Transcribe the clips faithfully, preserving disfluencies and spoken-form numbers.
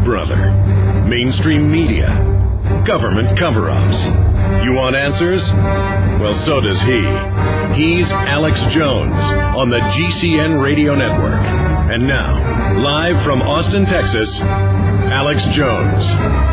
brother? Mainstream media? Government cover-ups? You want answers? Well, so does he. He's Alex Jones on the G C N Radio Network. And now, live from Austin, Texas, Alex Jones.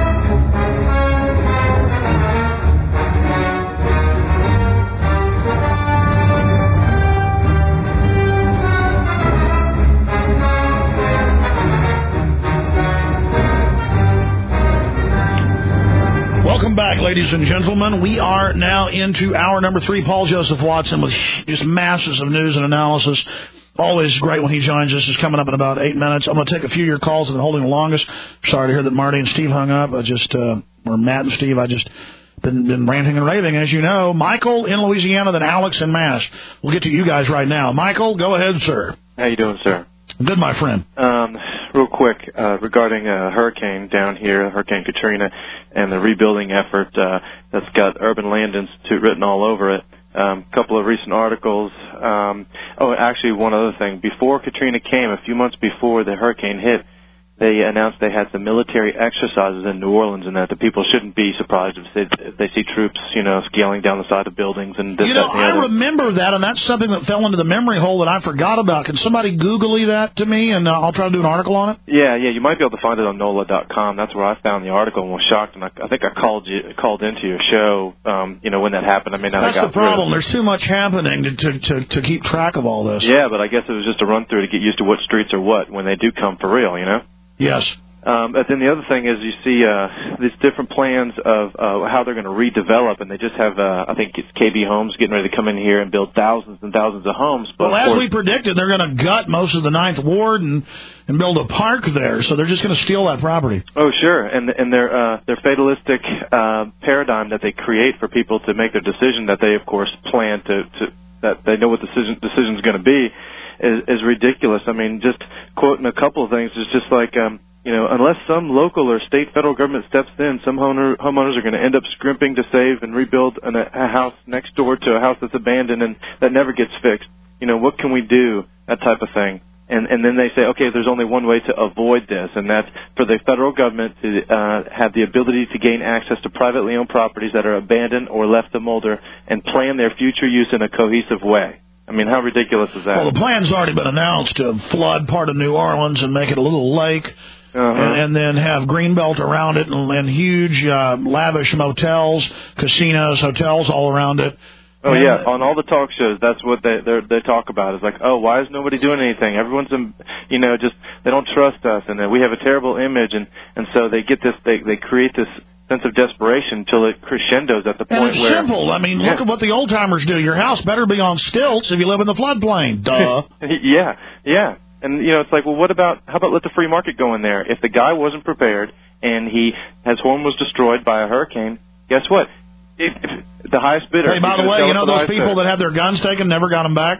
Welcome back, ladies and gentlemen. We are now into hour number three. Paul Joseph Watson with just masses of news and analysis. Always great when he joins us. It's coming up in about eight minutes. I'm going to take a few of your calls that have been holding the longest. Sorry to hear that Marty and Steve hung up. I just, uh, or Matt and Steve, I just been, been ranting and raving, as you know. Michael in Louisiana, then Alex in Mass. We'll get to you guys right now. Michael, go ahead, sir. How you doing, sir? Good, my friend. Um, real quick, uh, regarding a hurricane down here, Hurricane Katrina, and the rebuilding effort uh, that's got Urban Land Institute written all over it. A um, couple of recent articles. Um, oh, actually, one other thing. Before Katrina came, a few months before the hurricane hit, they announced they had some military exercises in New Orleans, and that the people shouldn't be surprised if they, if they see troops, you know, scaling down the side of buildings and this, You know, that, and the I other. remember that, and that's something that fell into the memory hole that I forgot about. Can somebody Googly that to me, and uh, I'll try to do an article on it? Yeah, yeah, you might be able to find it on N O L A dot com. That's where I found the article and was shocked, and I, I think I called you called into your show, um, you know, when that happened. I mean, I That's got the problem. through. There's too much happening to, to to to keep track of all this. Yeah, but I guess it was just a run through to get used to what streets are what when they do come for real, you know? Yes. Um, but then the other thing is you see uh, these different plans of uh, how they're going to redevelop, and they just have, uh, I think it's K B Homes getting ready to come in here and build thousands and thousands of homes. But well, of as course, we predicted, they're going to gut most of the Ninth Ward and, and build a park there, so they're just going to steal that property. Oh, sure, and and their uh, their fatalistic uh, paradigm that they create for people to make their decision that they, of course, plan to, to that they know what the decision decision's going to be is, is ridiculous. I mean, just quoting a couple of things is just like. Um, You know, unless some local or state federal government steps in, some homeowner, homeowners are going to end up scrimping to save and rebuild an, a house next door to a house that's abandoned and that never gets fixed. You know, what can we do? That type of thing. And and then they say, okay, there's only one way to avoid this, and that's for the federal government to uh, have the ability to gain access to privately owned properties that are abandoned or left to molder and plan their future use in a cohesive way. I mean, how ridiculous is that? Well, the plan's already been announced to flood part of New Orleans and make it a little lake. Uh-huh. And, and then have greenbelt around it and, and huge, uh, lavish motels, casinos, hotels all around it. Oh, and, yeah. On all the talk shows, that's what they they talk about. It's like, oh, why is nobody doing anything? Everyone's, you know, just they don't trust us, and we have a terrible image, and, and so they get this, they they create this sense of desperation until it crescendos at the point and it's where simple. I mean, yeah. look at what the old timers do. Your house better be on stilts if you live in the floodplain. Duh. yeah, yeah. And, you know, it's like, well, what about, how about let the free market go in there? If the guy wasn't prepared and he, his home was destroyed by a hurricane, guess what? If, if the highest bidder. Hey, by the way, you know those people bidder. that had their guns taken, never got them back?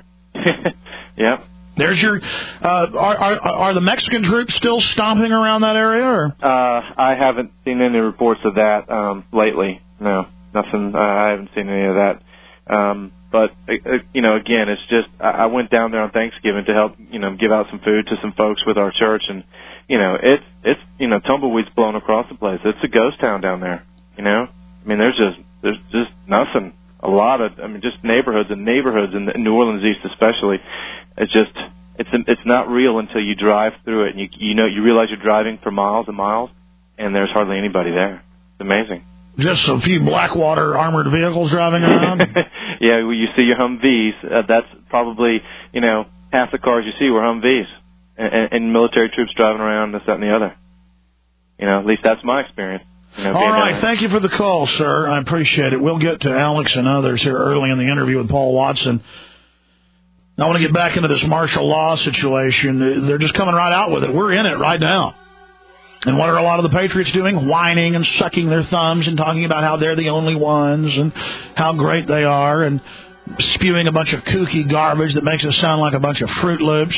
Yeah. There's your, uh, are, are, are the Mexican troops still stomping around that area? Or? Uh, I haven't seen any reports of that, um, lately. No, nothing, uh, I haven't seen any of that. Um, But, uh, you know, again, it's just, I went down there on Thanksgiving to help, you know, give out some food to some folks with our church. And, you know, it's, it's, you know, tumbleweeds blowing across the place. It's a ghost town down there, you know. I mean, there's just, there's just nothing. A lot of, I mean, just neighborhoods and neighborhoods in, in New Orleans East especially. It's just, it's, it's not real until you drive through it. And you, you know, you realize you're driving for miles and miles, and there's hardly anybody there. It's amazing. Just a few Blackwater armored vehicles driving around? Yeah, well, you see your Humvees. Uh, that's probably, you know, half the cars you see were Humvees. And, and military troops driving around, this, that, and the other. You know, at least that's my experience. You know, All right, thank you for the call, sir. I appreciate it. We'll get to Alex and others here early in the interview with Paul Watson. I want to get back into this martial law situation. They're just coming right out with it. We're in it right now. And what are a lot of the patriots doing? Whining and sucking their thumbs and talking about how they're the only ones and how great they are and spewing a bunch of kooky garbage that makes us sound like a bunch of Fruit Loops.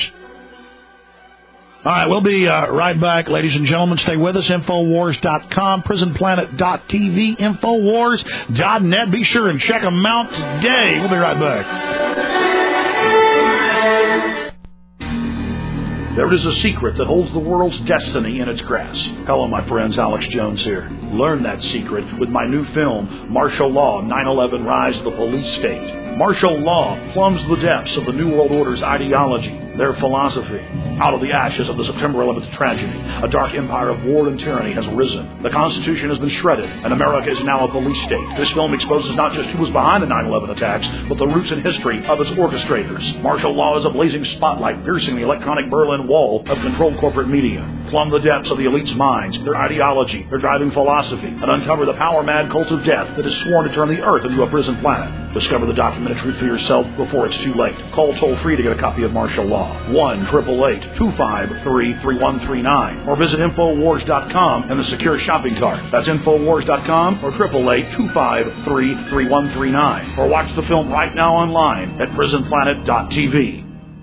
All right, we'll be uh, right back, ladies and gentlemen. Stay with us, Infowars dot com, Prison Planet dot T V, Infowars dot net. Be sure and check them out today. We'll be right back. The There is a secret that holds the world's destiny in its grasp. Hello, my friends. Alex Jones here. Learn that secret with my new film, Martial Law, nine eleven Rise of the Police State. Martial law plumbs the depths of the New World Order's ideology, their philosophy. Out of the ashes of the September eleventh tragedy, a dark empire of war and tyranny has risen. The Constitution has been shredded, and America is now a police state. This film exposes not just who was behind the nine eleven attacks, but the roots and history of its orchestrators. Martial law is a blazing spotlight piercing the electronic Berlin Wall of controlled corporate media. Plumb the depths of the elite's minds, their ideology, their driving philosophy, and uncover the power-mad cult of death that is sworn to turn the Earth into a prison planet. Discover the documented truth for yourself before it's too late. Call toll-free to get a copy of Martial Law. one eight eight eight, two five three, three one three nine. Or visit Infowars dot com and the secure shopping cart. That's Infowars dot com or eight eight eight, two five three, three one three nine. Or watch the film right now online at prison planet dot t v.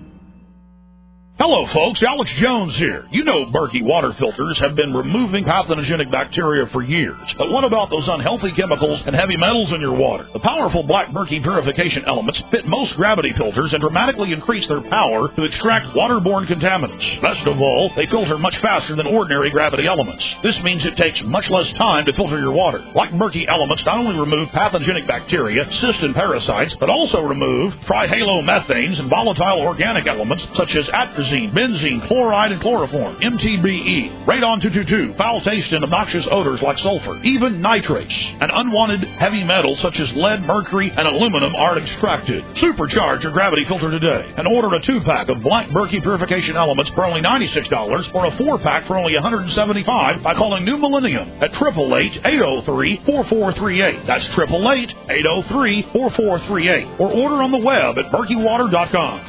Hello, folks. Alex Jones here. You know Berkey water filters have been removing pathogenic bacteria for years. But what about those unhealthy chemicals and heavy metals in your water? The powerful Black Berkey purification elements fit most gravity filters and dramatically increase their power to extract waterborne contaminants. Best of all, they filter much faster than ordinary gravity elements. This means it takes much less time to filter your water. Black Berkey elements not only remove pathogenic bacteria, cysts, and parasites, but also remove trihalomethanes and volatile organic elements such as atrazine, benzene, chloride, and chloroform, M T B E, radon two twenty-two, foul taste and obnoxious odors like sulfur, even nitrates, and unwanted heavy metals such as lead, mercury, and aluminum are extracted. Supercharge your gravity filter today and order a two-pack of Black Berkey purification elements for only ninety-six dollars or a four-pack for only one hundred seventy-five dollars by calling New Millennium at eight eight eight, eight oh three, four four three eight. That's eight eight eight, eight oh three, four four three eight. Or order on the web at berkey water dot com.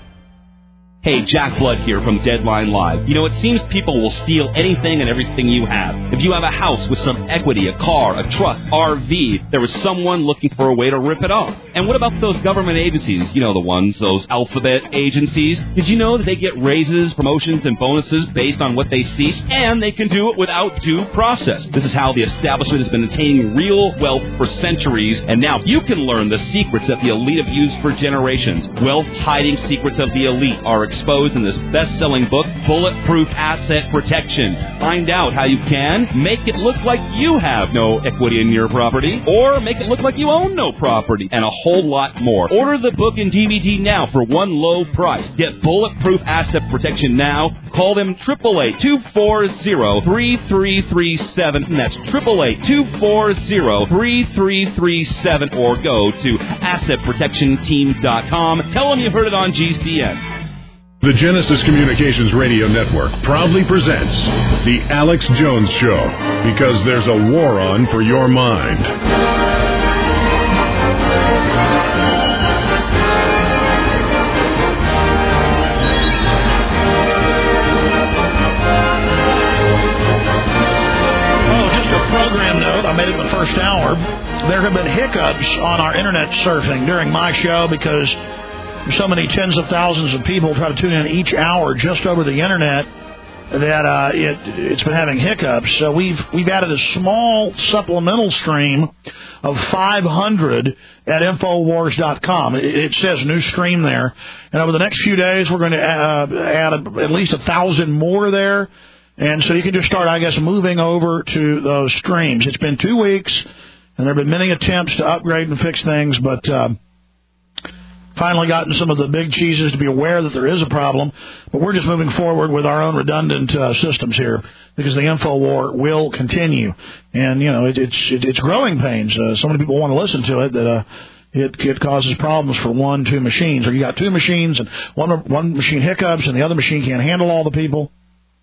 Hey, Jack Blood here from Deadline Live. You know, it seems people will steal anything and everything you have. If you have a house with some equity, a car, a truck, R V, there was someone looking for a way to rip it off. And what about those government agencies? You know the ones, those alphabet agencies. Did you know that they get raises, promotions, and bonuses based on what they see? And they can do it without due process. This is how the establishment has been attaining real wealth for centuries. And now you can learn the secrets that the elite have used for generations. Wealth-hiding secrets of the elite are exposed in this best-selling book, Bulletproof Asset Protection. Find out how you can make it look like you have no equity in your property, or make it look like you own no property, and a whole lot more. Order the book and D V D now for one low price. Get Bulletproof Asset Protection now. Call them eight eight eight, two four zero, three three three seven. And that's eight eight eight, two four zero, three three three seven. Or go to asset protection team dot com. Tell them you heard it on G C N. The Genesis Communications Radio Network proudly presents The Alex Jones Show, because there's a war on for your mind. Oh, just a program note. I made it in the first hour. There have been hiccups on our internet surfing during my show because so many tens of thousands of people try to tune in each hour just over the internet that uh, it, it's been having hiccups. So we've we've added a small supplemental stream of five hundred at Infowars dot com. It, it says new stream there. And over the next few days, we're going to uh, add a, at least a thousand more there. And so you can just start, I guess, moving over to those streams. It's been two weeks, and there have been many attempts to upgrade and fix things, but Uh, finally gotten some of the big cheeses to be aware that there is a problem, but we're just moving forward with our own redundant uh, systems here because the info war will continue, and you know it, it's it, it's growing pains. Uh, so many people want to listen to it that uh, it it causes problems for one, two machines, or you got two machines and one one machine hiccups and the other machine can't handle all the people.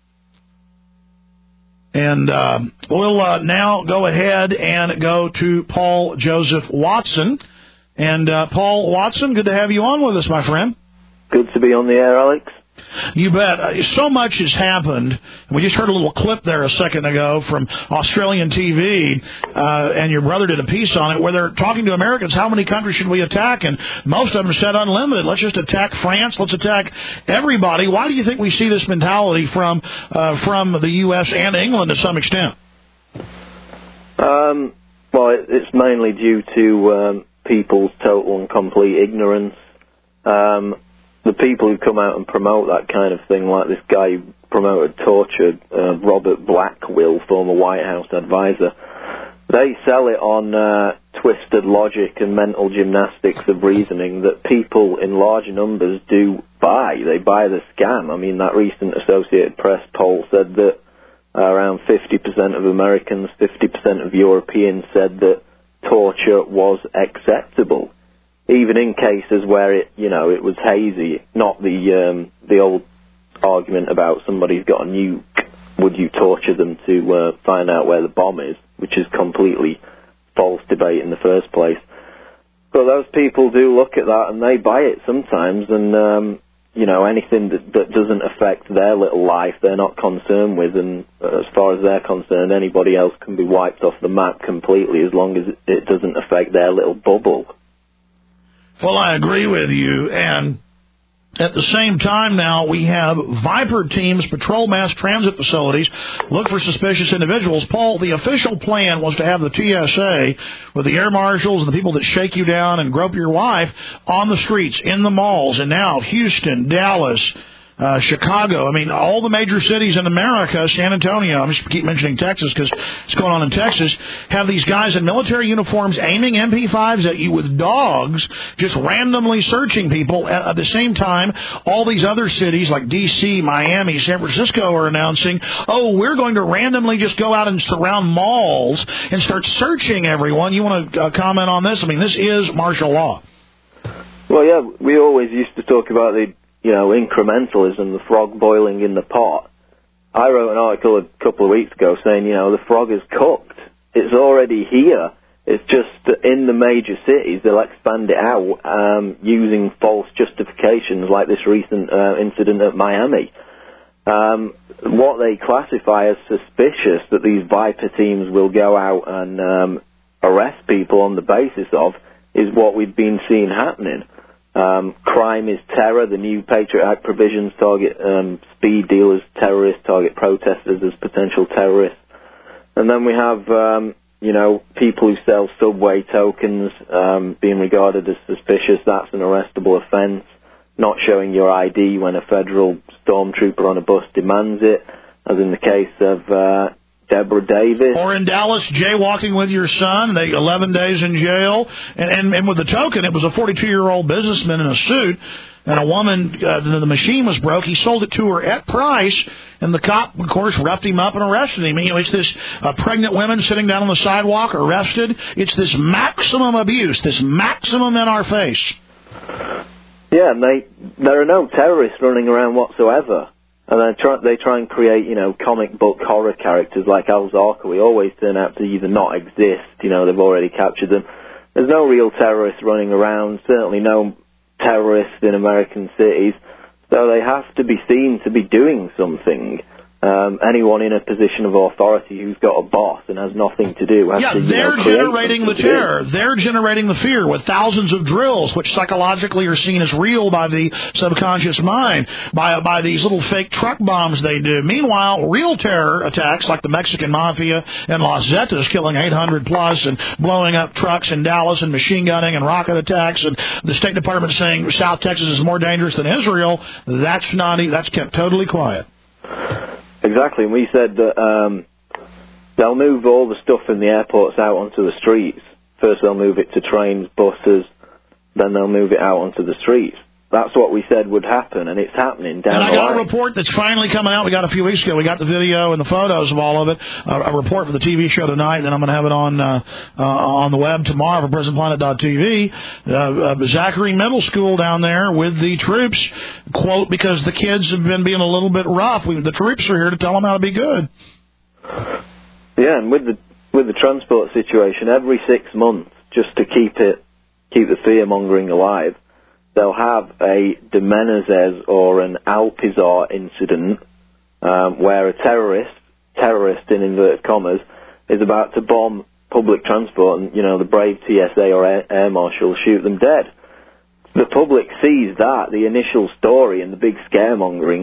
And uh, we'll uh, now go ahead and go to Paul Joseph Watson. And, uh, Paul Watson, good to have you on with us, my friend. Good to be on the air, Alex. You bet. Uh, so much has happened. We just heard a little clip there a second ago from Australian T V, uh, and your brother did a piece on it where they're talking to Americans, how many countries should we attack? And most of them said unlimited. Let's just attack France. Let's attack everybody. Why do you think we see this mentality from uh, from the U S and England to some extent? Um, well, it, it's mainly due to Um, people's total and complete ignorance. Um, the people who come out and promote that kind of thing, like this guy who promoted torture, uh, Robert Blackwill, former White House advisor, they sell it on uh, twisted logic and mental gymnastics of reasoning that people in large numbers do buy. They buy the scam. I mean, that recent Associated Press poll said that uh, around fifty percent of Americans, fifty percent of Europeans said that torture was acceptable, even in cases where it, you know, it was hazy, not the um, the old argument about somebody's got a nuke, would you torture them to uh, find out where the bomb is, which is completely false debate in the first place. But those people do look at that and they buy it sometimes, and um, you know, anything that, that doesn't affect their little life, they're not concerned with, and as far as they're concerned, anybody else can be wiped off the map completely as long as it doesn't affect their little bubble. Well, I agree with you, and at the same time now, we have Viper teams patrol mass transit facilities, look for suspicious individuals. Paul, the official plan was to have the T S A with the air marshals and the people that shake you down and grope your wife on the streets, in the malls, and now Houston, Dallas, Uh, Chicago, I mean, all the major cities in America, San Antonio, I'm just keep mentioning Texas because it's going on in Texas, have these guys in military uniforms aiming M P fives at you with dogs, just randomly searching people. At, at the same time, all these other cities like D C, Miami, San Francisco are announcing, oh, we're going to randomly just go out and surround malls and start searching everyone. You want to uh, comment on this? I mean, this is martial law. Well, yeah, we always used to talk about the you know, incrementalism, the frog boiling in the pot. I wrote an article a couple of weeks ago saying, you know, the frog is cooked. It's already here. It's just that in the major cities, they'll expand it out um, using false justifications like this recent uh, incident at Miami. Um, what they classify as suspicious that these Viper teams will go out and um, arrest people on the basis of is what we've been seeing happening. Um, crime is terror. The new Patriot Act provisions target um, speed dealers, terrorists, target protesters as potential terrorists. And then we have, um, you know, people who sell subway tokens um, being regarded as suspicious. That's an arrestable offence. Not showing your I D when a federal stormtrooper on a bus demands it, as in the case of uh, Deborah Davis. Or in Dallas, jaywalking with your son, they eleven days in jail. And, and, and with the token, it was a forty-two-year-old businessman in a suit, and a woman, uh, the, the machine was broke. He sold it to her at price, and the cop, of course, roughed him up and arrested him. You know, it's this uh, pregnant women sitting down on the sidewalk, arrested. It's this maximum abuse, this maximum in our face. Yeah, and they, there are no terrorists running around whatsoever. And they try, they try and create, you know, comic book horror characters like Al Zarqawi always turn out to either not exist, you know, they've already captured them. There's no real terrorists running around, certainly no terrorists in American cities, so they have to be seen to be doing something. Um, anyone in a position of authority who's got a boss and has nothing to do has yeah, to, you they're know, generating the terror. They're generating the fear with thousands of drills, which psychologically are seen as real by the subconscious mind, by by these little fake truck bombs they do. Meanwhile, real terror attacks like the Mexican Mafia in Los Zetas, killing eight hundred plus and blowing up trucks in Dallas and machine gunning and rocket attacks, and the State Department saying South Texas is more dangerous than Israel. That's not. That's kept totally quiet. Exactly, and we said that um, they'll move all the stuff in the airports out onto the streets. First they'll move it to trains, buses, then they'll move it out onto the streets. That's what we said would happen, and it's happening down the line. And I got a report that's finally coming out. We got a few weeks ago. We got the video and the photos of all of it. A, a report for the T V show tonight, and then I'm going to have it on uh, uh, on the web tomorrow for prison planet dot t v. Uh, uh, Zachary Middle School down there with the troops, quote, because the kids have been being a little bit rough. We, the troops are here to tell them how to be good. Yeah, and with the with the transport situation, every six months, just to keep it keep the fear mongering alive, they'll have a de Menezes or an Alpizar incident um, where a terrorist, terrorist in inverted commas, is about to bomb public transport, and, you know, the brave T S A or air, air marshal shoot them dead. The public sees that, the initial story and the big scaremongering,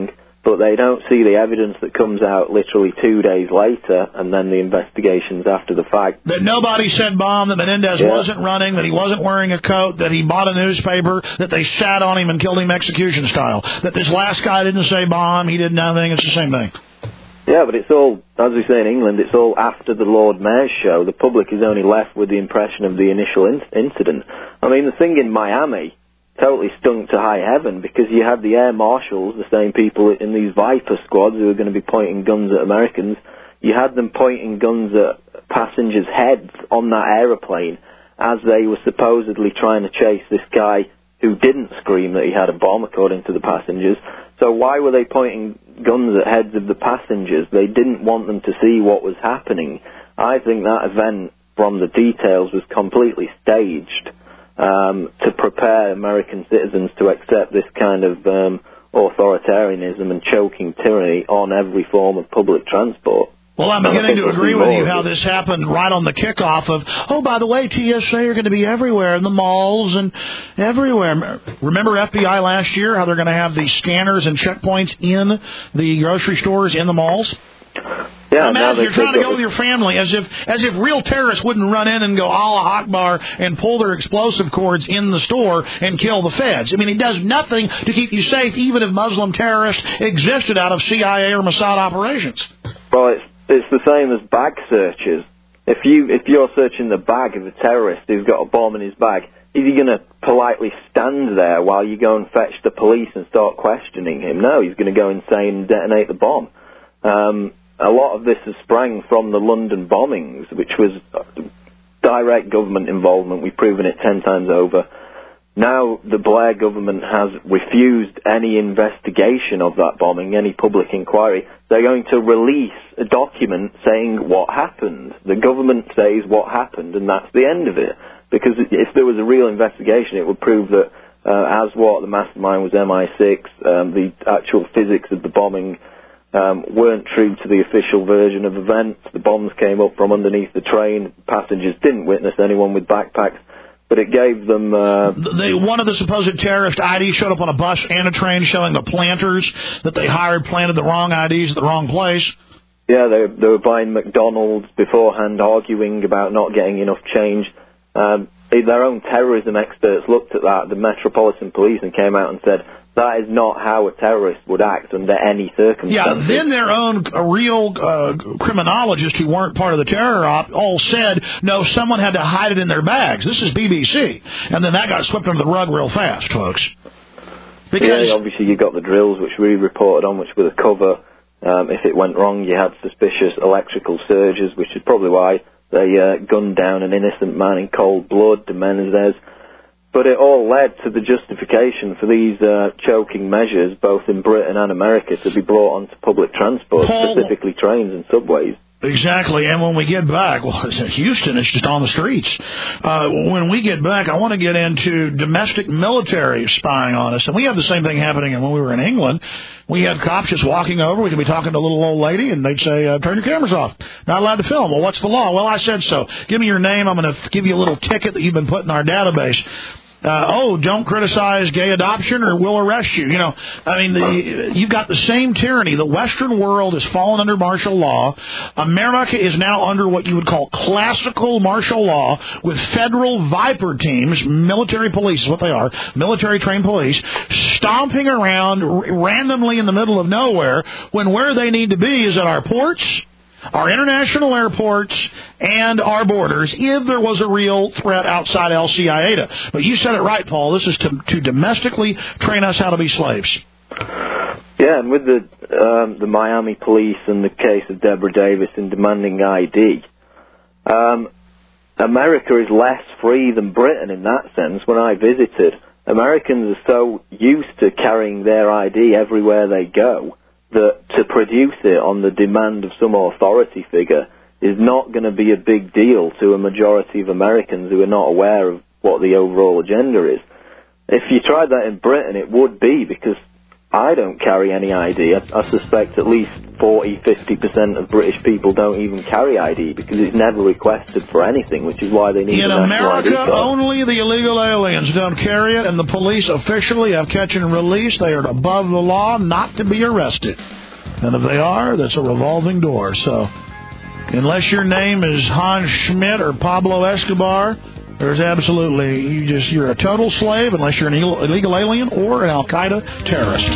but they don't see the evidence that comes out literally two days later, and then the investigations after the fact. That nobody said bomb, that Menendez yeah. wasn't running, that he wasn't wearing a coat, that he bought a newspaper, that they sat on him and killed him execution style, that this last guy didn't say bomb, he did nothing, it's the same thing. Yeah, but it's all, as we say in England, it's all after the Lord Mayor's show. The public is only left with the impression of the initial in- incident. I mean, the thing in Miami totally stunk to high heaven, because you had the air marshals, the same people in these Viper squads who were going to be pointing guns at Americans. You had them pointing guns at passengers' heads on that aeroplane as they were supposedly trying to chase this guy who didn't scream that he had a bomb, according to the passengers. So why were they pointing guns at heads of the passengers? They didn't want them to see what was happening. I think that event, from the details, was completely staged Um, to prepare American citizens to accept this kind of um, authoritarianism and choking tyranny on every form of public transport. Well, I'm beginning to agree with you how this happened right on the kickoff of, oh, by the way, T S A are going to be everywhere, in the malls and everywhere. Remember F B I last year, how they're going to have these scanners and checkpoints in the grocery stores, in the malls? Yeah, imagine you're trying to go with your family, as if as if real terrorists wouldn't run in and go Allah Akbar and pull their explosive cords in the store and kill the feds. I mean, it does nothing to keep you safe, even if Muslim terrorists existed out of C I A or Mossad operations. Well, it's, it's the same as bag searches. If, you, if you're searching the bag of a terrorist who's got a bomb in his bag, is he going to politely stand there while you go and fetch the police and start questioning him? No, he's going to go insane and detonate the bomb. Um... A lot of this has sprang from the London bombings, which was direct government involvement. We've proven it ten times over. Now the Blair government has refused any investigation of that bombing, any public inquiry. They're going to release a document saying what happened. The government says what happened, and that's the end of it. Because if there was a real investigation, it would prove that uh, as what the mastermind was M I six, um, the actual physics of the bombing Um, weren't true to the official version of events. The bombs came up from underneath the train. Passengers didn't witness anyone with backpacks, but it gave them... Uh, they, one of the supposed terrorist I Ds showed up on a bus and a train showing the planters that they hired planted the wrong I Ds at the wrong place. Yeah, they, they were buying McDonald's beforehand, arguing about not getting enough change. Um, their own terrorism experts looked at that, the Metropolitan Police, and came out and said, that is not how a terrorist would act under any circumstances. Yeah, then their own uh, real uh, criminologists who weren't part of the terror op all said, no, someone had to hide it in their bags. This is B B C. And then that got swept under the rug real fast, folks. Because yeah, obviously you got the drills, which we reported on, which were the cover. Um, if it went wrong, you had suspicious electrical surges, which is probably why they uh, gunned down an innocent man in cold blood, de Menezes. But it all led to the justification for these uh, choking measures, both in Britain and America, to be brought onto public transport, Paul, specifically trains and subways. Exactly, and when we get back, well, Houston is just on the streets. Uh, when we get back, I want to get into domestic military spying on us. And we have the same thing happening when we were in England. We had cops just walking over. We could be talking to a little old lady, and they'd say, uh, turn your cameras off. Not allowed to film. Well, what's the law? Well, I said so. Give me your name. I'm going to give you a little ticket that you've been put in our database. Uh, oh, don't criticize gay adoption or we'll arrest you. You know, I mean, the, you've got the same tyranny. The Western world has fallen under martial law. America is now under what you would call classical martial law with federal Viper teams, military police is what they are, military trained police, stomping around r- randomly in the middle of nowhere when where they need to be is at our ports, our international airports, and our borders, if there was a real threat outside El Ciedo. But you said it right, Paul. This is to, to domestically train us how to be slaves. Yeah, and with the um, the Miami police and the case of Deborah Davis in demanding I D, um, America is less free than Britain in that sense. When I visited, Americans are so used to carrying their I D everywhere they go that to produce it on the demand of some authority figure is not going to be a big deal to a majority of Americans who are not aware of what the overall agenda is. If you tried that in Britain, it would be, because I don't carry any I D. I, I suspect at least forty, fifty percent of British people don't even carry I D because it's never requested for anything, which is why they need in a national I D America, card. only the illegal aliens don't carry it, and the police officially have catch and release. They are above the law not to be arrested. And if they are, that's a revolving door. So unless your name is Hans Schmidt or Pablo Escobar, there's absolutely, you just, you're a total slave unless you're an illegal alien or an Al-Qaeda terrorist.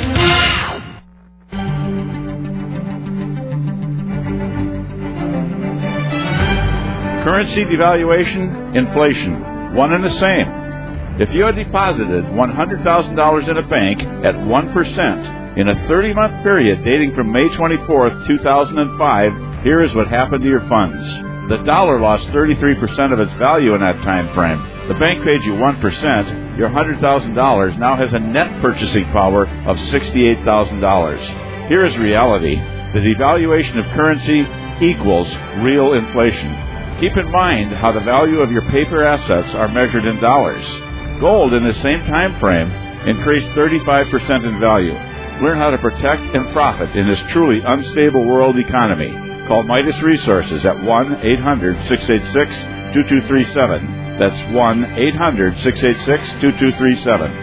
Currency devaluation, inflation, one and the same. If you had deposited one hundred thousand dollars in a bank at one percent in a thirty-month period dating from May twenty-fourth, two thousand five, here is what happened to your funds. The dollar lost thirty-three percent of its value in that time frame. The bank paid you one percent. Your one hundred thousand dollars now has a net purchasing power of sixty-eight thousand dollars. Here is reality. The devaluation of currency equals real inflation. Keep in mind how the value of your paper assets are measured in dollars. Gold in the same time frame increased thirty-five percent in value. Learn how to protect and profit in this truly unstable world economy. Call Midas Resources at one eight hundred, six eight six, two two three seven. That's one eight hundred, six eight six, two two three seven.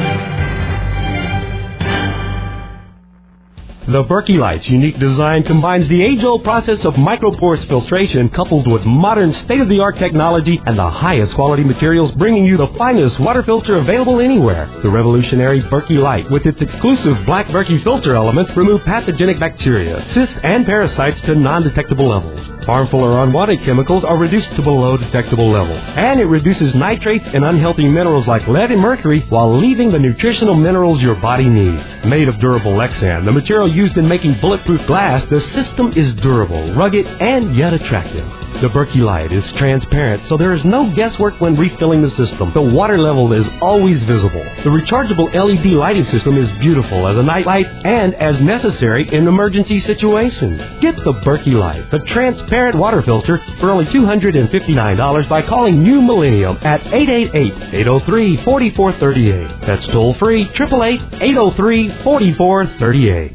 The Berkey Light's unique design combines the age-old process of microporous filtration coupled with modern state-of-the-art technology and the highest quality materials, bringing you the finest water filter available anywhere. The revolutionary Berkey Light, with its exclusive black Berkey filter elements, remove pathogenic bacteria, cysts, and parasites to non-detectable levels. Harmful or unwanted chemicals are reduced to below detectable levels. And it reduces nitrates and unhealthy minerals like lead and mercury while leaving the nutritional minerals your body needs. Made of durable Lexan, the material used in making bulletproof glass, the system is durable, rugged, and yet attractive. The Berkey Light is transparent, so there is no guesswork when refilling the system. The water level is always visible. The rechargeable L E D lighting system is beautiful as a night light and as necessary in emergency situations. Get the Berkey Light, the transparent water filter, for only two hundred fifty-nine dollars by calling New Millennium at eight eight eight, eight oh three, four four three eight. That's toll free, eight eight eight, eight oh three, four four three eight.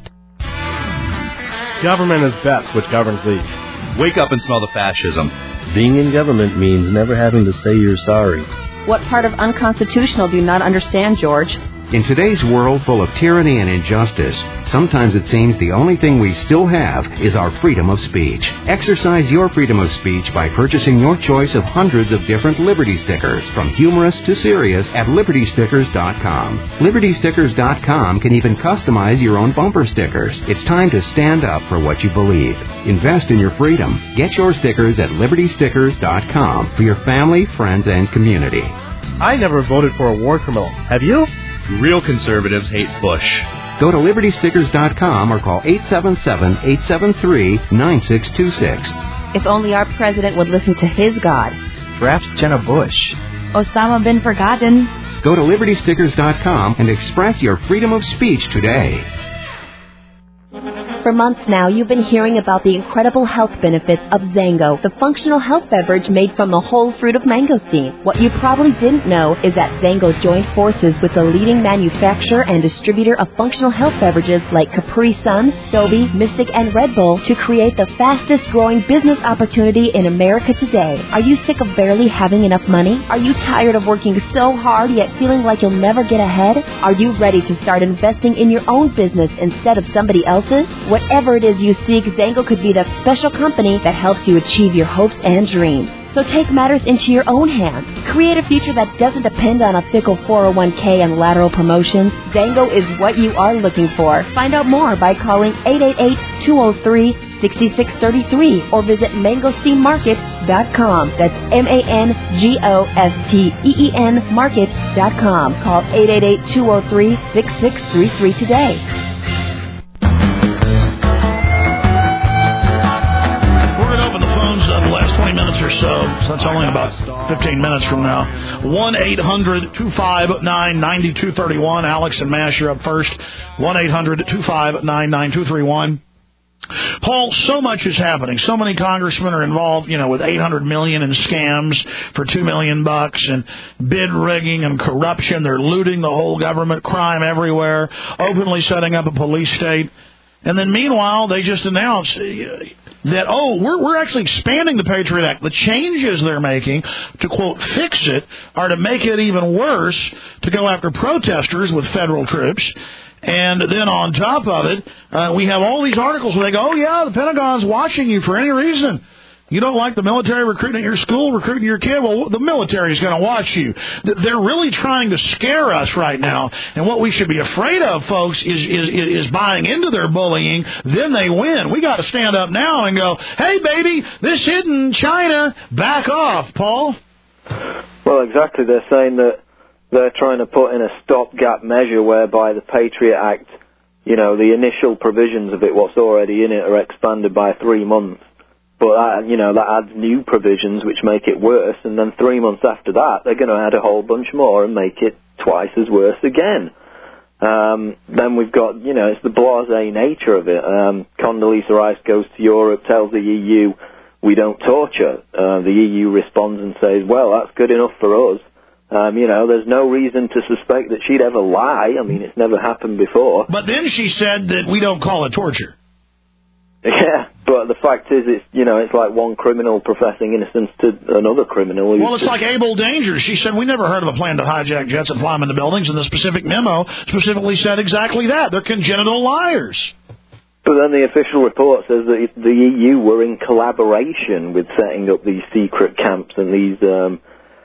Government is best, which governs thee. Wake up and smell the fascism. Being in government means never having to say you're sorry. What part of unconstitutional do you not understand, George? In today's world full of tyranny and injustice, sometimes it seems the only thing we still have is our freedom of speech. Exercise your freedom of speech by purchasing your choice of hundreds of different Liberty stickers, from humorous to serious, at Liberty Stickers dot com. Liberty Stickers dot com can even customize your own bumper stickers. It's time to stand up for what you believe. Invest in your freedom. Get your stickers at Liberty Stickers dot com for your family, friends, and community. I never voted for a war criminal. Have you? Real conservatives hate Bush. Go to Liberty Stickers dot com or call eight seven seven, eight seven three, nine six two six. If only our president would listen to his God. Perhaps Jenna Bush. Osama bin Forgotten. Go to Liberty Stickers dot com and express your freedom of speech today. For months now, you've been hearing about the incredible health benefits of Zango, the functional health beverage made from the whole fruit of mangosteen. What you probably didn't know is that Zango joined forces with the leading manufacturer and distributor of functional health beverages like Capri Sun, Sobe, Mystic, and Red Bull to create the fastest growing business opportunity in America today. Are you sick of barely having enough money? Are you tired of working so hard yet feeling like you'll never get ahead? Are you ready to start investing in your own business instead of somebody else's? Whatever it is you seek, Zango could be that special company that helps you achieve your hopes and dreams. So take matters into your own hands. Create a future that doesn't depend on a fickle four oh one k and lateral promotions. Zango is what you are looking for. Find out more by calling eight eight eight, two oh three, six six three three or visit mangosteen market dot com. That's M A N G O S T E E N market dot com. Call eight eight eight, two oh three, six six three three today. Or so. so that's only about fifteen minutes from now. one eight hundred, two five nine, nine two three one. Alex and Mash, you're up first. one eight hundred, two five nine, nine two three one. Paul, so much is happening. So many congressmen are involved, you know, with eight hundred million in scams for two million bucks and bid rigging and corruption. They're looting the whole government, crime everywhere, openly setting up a police state. And then meanwhile, they just announced that, oh, we're, we're actually expanding the Patriot Act. The changes they're making to, quote, fix it are to make it even worse, to go after protesters with federal troops. And then on top of it, uh, we have all these articles where they go, oh, yeah, the Pentagon's watching you for any reason. You don't like the military recruiting at your school, recruiting your kid? Well, the military is going to watch you. They're really trying to scare us right now. And what we should be afraid of, folks, is, is, is buying into their bullying. Then they win. We got to stand up now and go, hey, baby, this hidden China, back off, Paul. Well, exactly. They're saying that they're trying to put in a stopgap measure whereby the Patriot Act, you know, the initial provisions of it, what's already in it, are expanded by three months. But, that, you know, that adds new provisions which make it worse, and then three months after that, they're going to add a whole bunch more and make it twice as worse again. Um, then we've got, you know, it's the blasé nature of it. Um, Condoleezza Rice goes to Europe, tells the E U, we don't torture. Uh, the E U responds and says, well, that's good enough for us. Um, you know, there's no reason to suspect that she'd ever lie. I mean, it's never happened before. But then she said that we don't call it torture. Yeah, but the fact is, it's, you know, it's like one criminal professing innocence to another criminal. Well, it's like Abel Danger. She said, we never heard of a plan to hijack jets and fly them into buildings, and the specific memo specifically said exactly that. They're congenital liars. But then the official report says that the E U were in collaboration with setting up these secret camps and these um,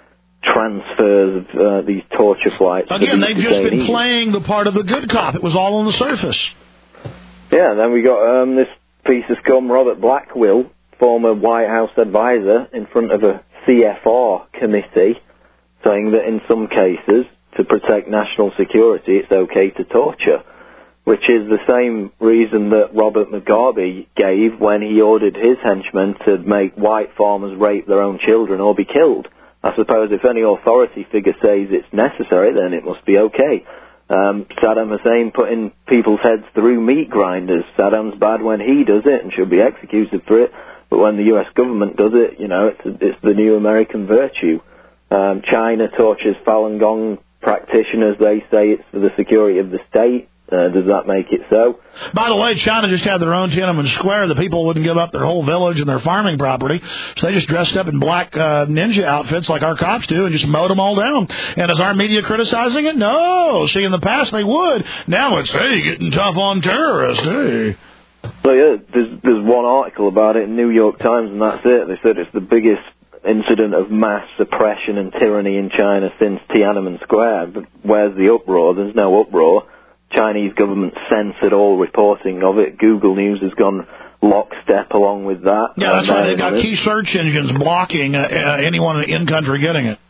transfers of uh, these torture flights. Again, they've just been playing the part of the good cop. It was all on the surface. Yeah, and then we got um, this piece of scum, Robert Blackwill, former White House advisor, in front of a C F R committee, saying that in some cases, to protect national security, it's okay to torture, which is the same reason that Robert Mugabe gave when he ordered his henchmen to make white farmers rape their own children or be killed. I suppose if any authority figure says it's necessary, then it must be okay. Um, Saddam Hussein putting people's heads through meat grinders. Saddam's bad when he does it and should be executed for it, but when the U S government does it, you know, it's it's the new American virtue. Um, China tortures Falun Gong practitioners. They say it's for the security of the state. Uh, does that make it so? By the way, China just had their own Tiananmen Square. The people wouldn't give up their whole village and their farming property, so they just dressed up in black uh, ninja outfits like our cops do and just mowed them all down. And is our media criticizing it? No. See, in the past they would. Now it's, hey, getting tough on terrorists, hey. So, yeah, there's, there's one article about it in New York Times, and that's it. They said it's the biggest incident of mass suppression and tyranny in China since Tiananmen Square. But where's the uproar? There's no uproar. Chinese government censored all reporting of it. Google News has gone lockstep along with that. Yeah, that's right. They've got key search engines blocking uh, uh, anyone in country getting it.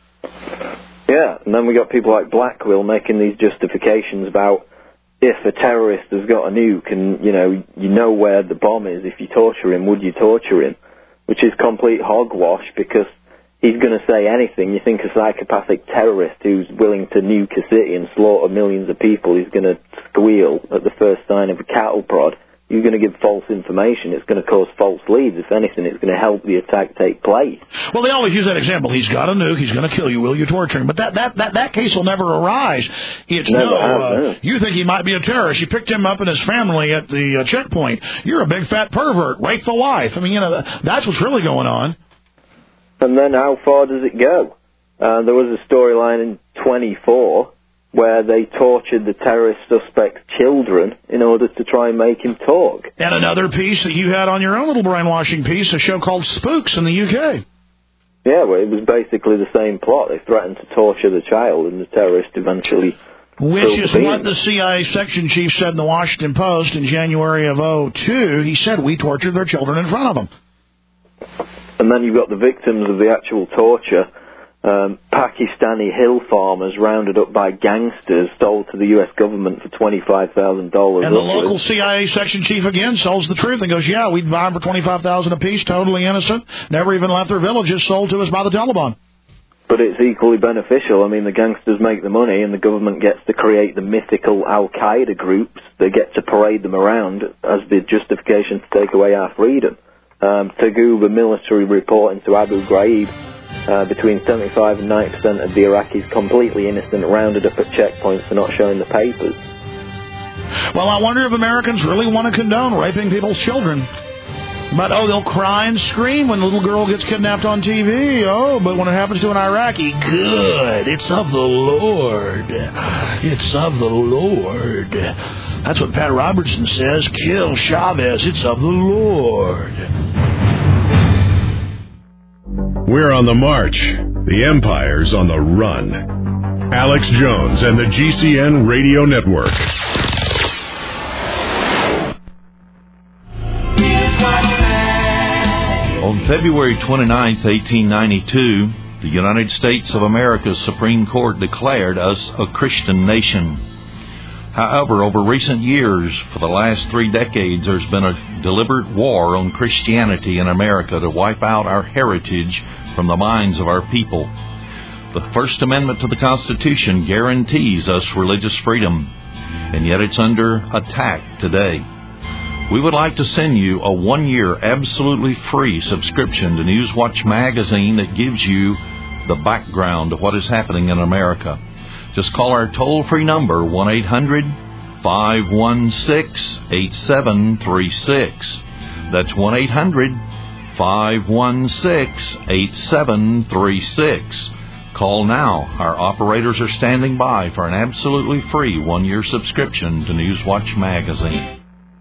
Yeah, and then we got people like Blackwill making these justifications about if a terrorist has got a nuke and, you know, you know where the bomb is, if you torture him, would you torture him? Which is complete hogwash because he's going to say anything. You think a psychopathic terrorist who's willing to nuke a city and slaughter millions of people is going to squeal at the first sign of a cattle prod. You're going to give false information. It's going to cause false leads. If anything, it's going to help the attack take place. Well, they always use that example. He's got a nuke. He's going to kill you. Will you torture him? But that that that, that case will never arise. It's never no, has, uh, no. You think he might be a terrorist. You picked him up and his family at the uh, checkpoint. You're a big fat pervert. Rape the wife. I mean, you know, that's what's really going on. And then how far does it go? Uh, there was a storyline in twenty-four where they tortured the terrorist suspect's children in order to try and make him talk. And another piece that you had on your own little brainwashing piece, a show called Spooks in the U K. Yeah, well, it was basically the same plot. They threatened to torture the child, and the terrorist eventually... Which is what the C I A section chief said in the Washington Post in January of oh two. He said, we tortured their children in front of them. And then you've got the victims of the actual torture, um, Pakistani hill farmers rounded up by gangsters, sold to the U S government for twenty-five thousand dollars. And the local C I A section chief again sells the truth and goes, yeah, we'd buy them for twenty-five thousand dollars apiece, totally innocent, never even left their villages, sold to us by the Taliban. but it's equally beneficial. I mean, the gangsters make the money, and the government gets to create the mythical Al-Qaeda groups. They get to parade them around as the justification to take away our freedom. Um, Taguba military report into Abu Ghraib, uh, between seventy-five and ninety percent of the Iraqis completely innocent, rounded up at checkpoints for not showing the papers. Well, I wonder if Americans really want to condone raping people's children. But, oh, they'll cry and scream when the little girl gets kidnapped on T V. Oh, but when it happens to an Iraqi, good. It's of the Lord. It's of the Lord. That's what Pat Robertson says. Kill Chavez. It's of the Lord. We're on the march. The Empire's on the run. Alex Jones and the G C N Radio Network. On February twenty-ninth, eighteen ninety-two, the United States of America's Supreme Court declared us a Christian nation. However, over recent years, for the last three decades, there's been a deliberate war on Christianity in America to wipe out our heritage from the minds of our people. The First Amendment to the Constitution guarantees us religious freedom, and yet it's under attack today. We would like to send you a one-year absolutely free subscription to Newswatch magazine that gives you the background of what is happening in America. Just call our toll-free number, one eight hundred, five one six, eight seven three six. That's one eight hundred, five one six, eight seven three six. Call now. Our operators are standing by for an absolutely free one-year subscription to Newswatch magazine.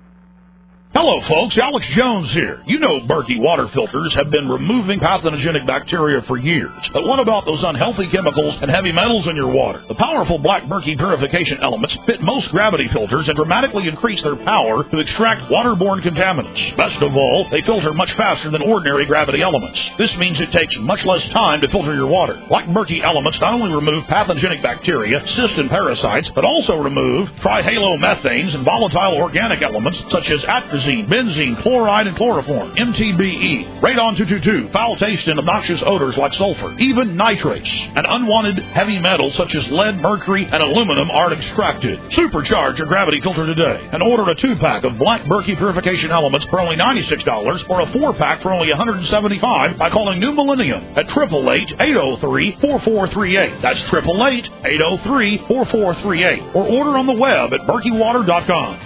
Hello, folks. Alex Jones here. You know Berkey water filters have been removing pathogenic bacteria for years. But what about those unhealthy chemicals and heavy metals in your water? The powerful Black Berkey purification elements fit most gravity filters and dramatically increase their power to extract waterborne contaminants. Best of all, they filter much faster than ordinary gravity elements. This means it takes much less time to filter your water. Black Berkey elements not only remove pathogenic bacteria, cysts, and parasites, but also remove trihalomethanes and volatile organic elements such as atrazine, benzene, chloride, and chloroform, M T B E, radon two twenty-two, foul taste and obnoxious odors like sulfur, even nitrates, and unwanted heavy metals such as lead, mercury, and aluminum are extracted. Supercharge your gravity filter today and order a two-pack of Black Berkey purification elements for only ninety-six dollars or a four-pack for only one hundred seventy-five dollars by calling New Millennium at eight eight eight, eight oh three, four four three eight. That's eight eight eight, eight oh three, four four three eight. Or order on the web at berkey water dot com.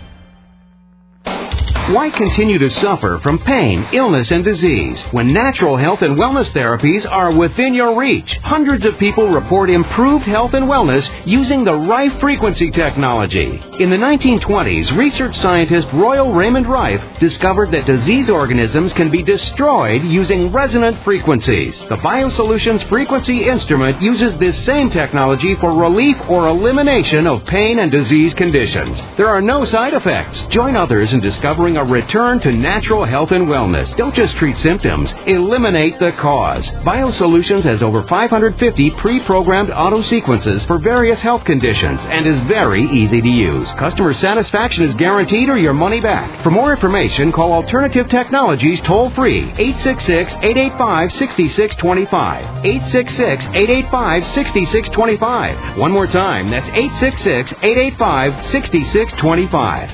Why continue to suffer from pain, illness, and disease when natural health and wellness therapies are within your reach? Hundreds of people report improved health and wellness using the Rife frequency technology. In the nineteen twenties, research scientist Royal Raymond Rife discovered that disease organisms can be destroyed using resonant frequencies. The BioSolutions frequency instrument uses this same technology for relief or elimination of pain and disease conditions. There are no side effects. Join others in discovering a return to natural health and wellness. Don't just treat symptoms. Eliminate the cause. BioSolutions has over five hundred fifty pre-programmed auto sequences for various health conditions and is very easy to use. Customer satisfaction is guaranteed or your money back. For more information, call Alternative Technologies toll-free, eight six six, eight eight five, six six two five, eight six six, eight eight five, six six two five. One more time, that's eight six six, eight eight five, six six two five.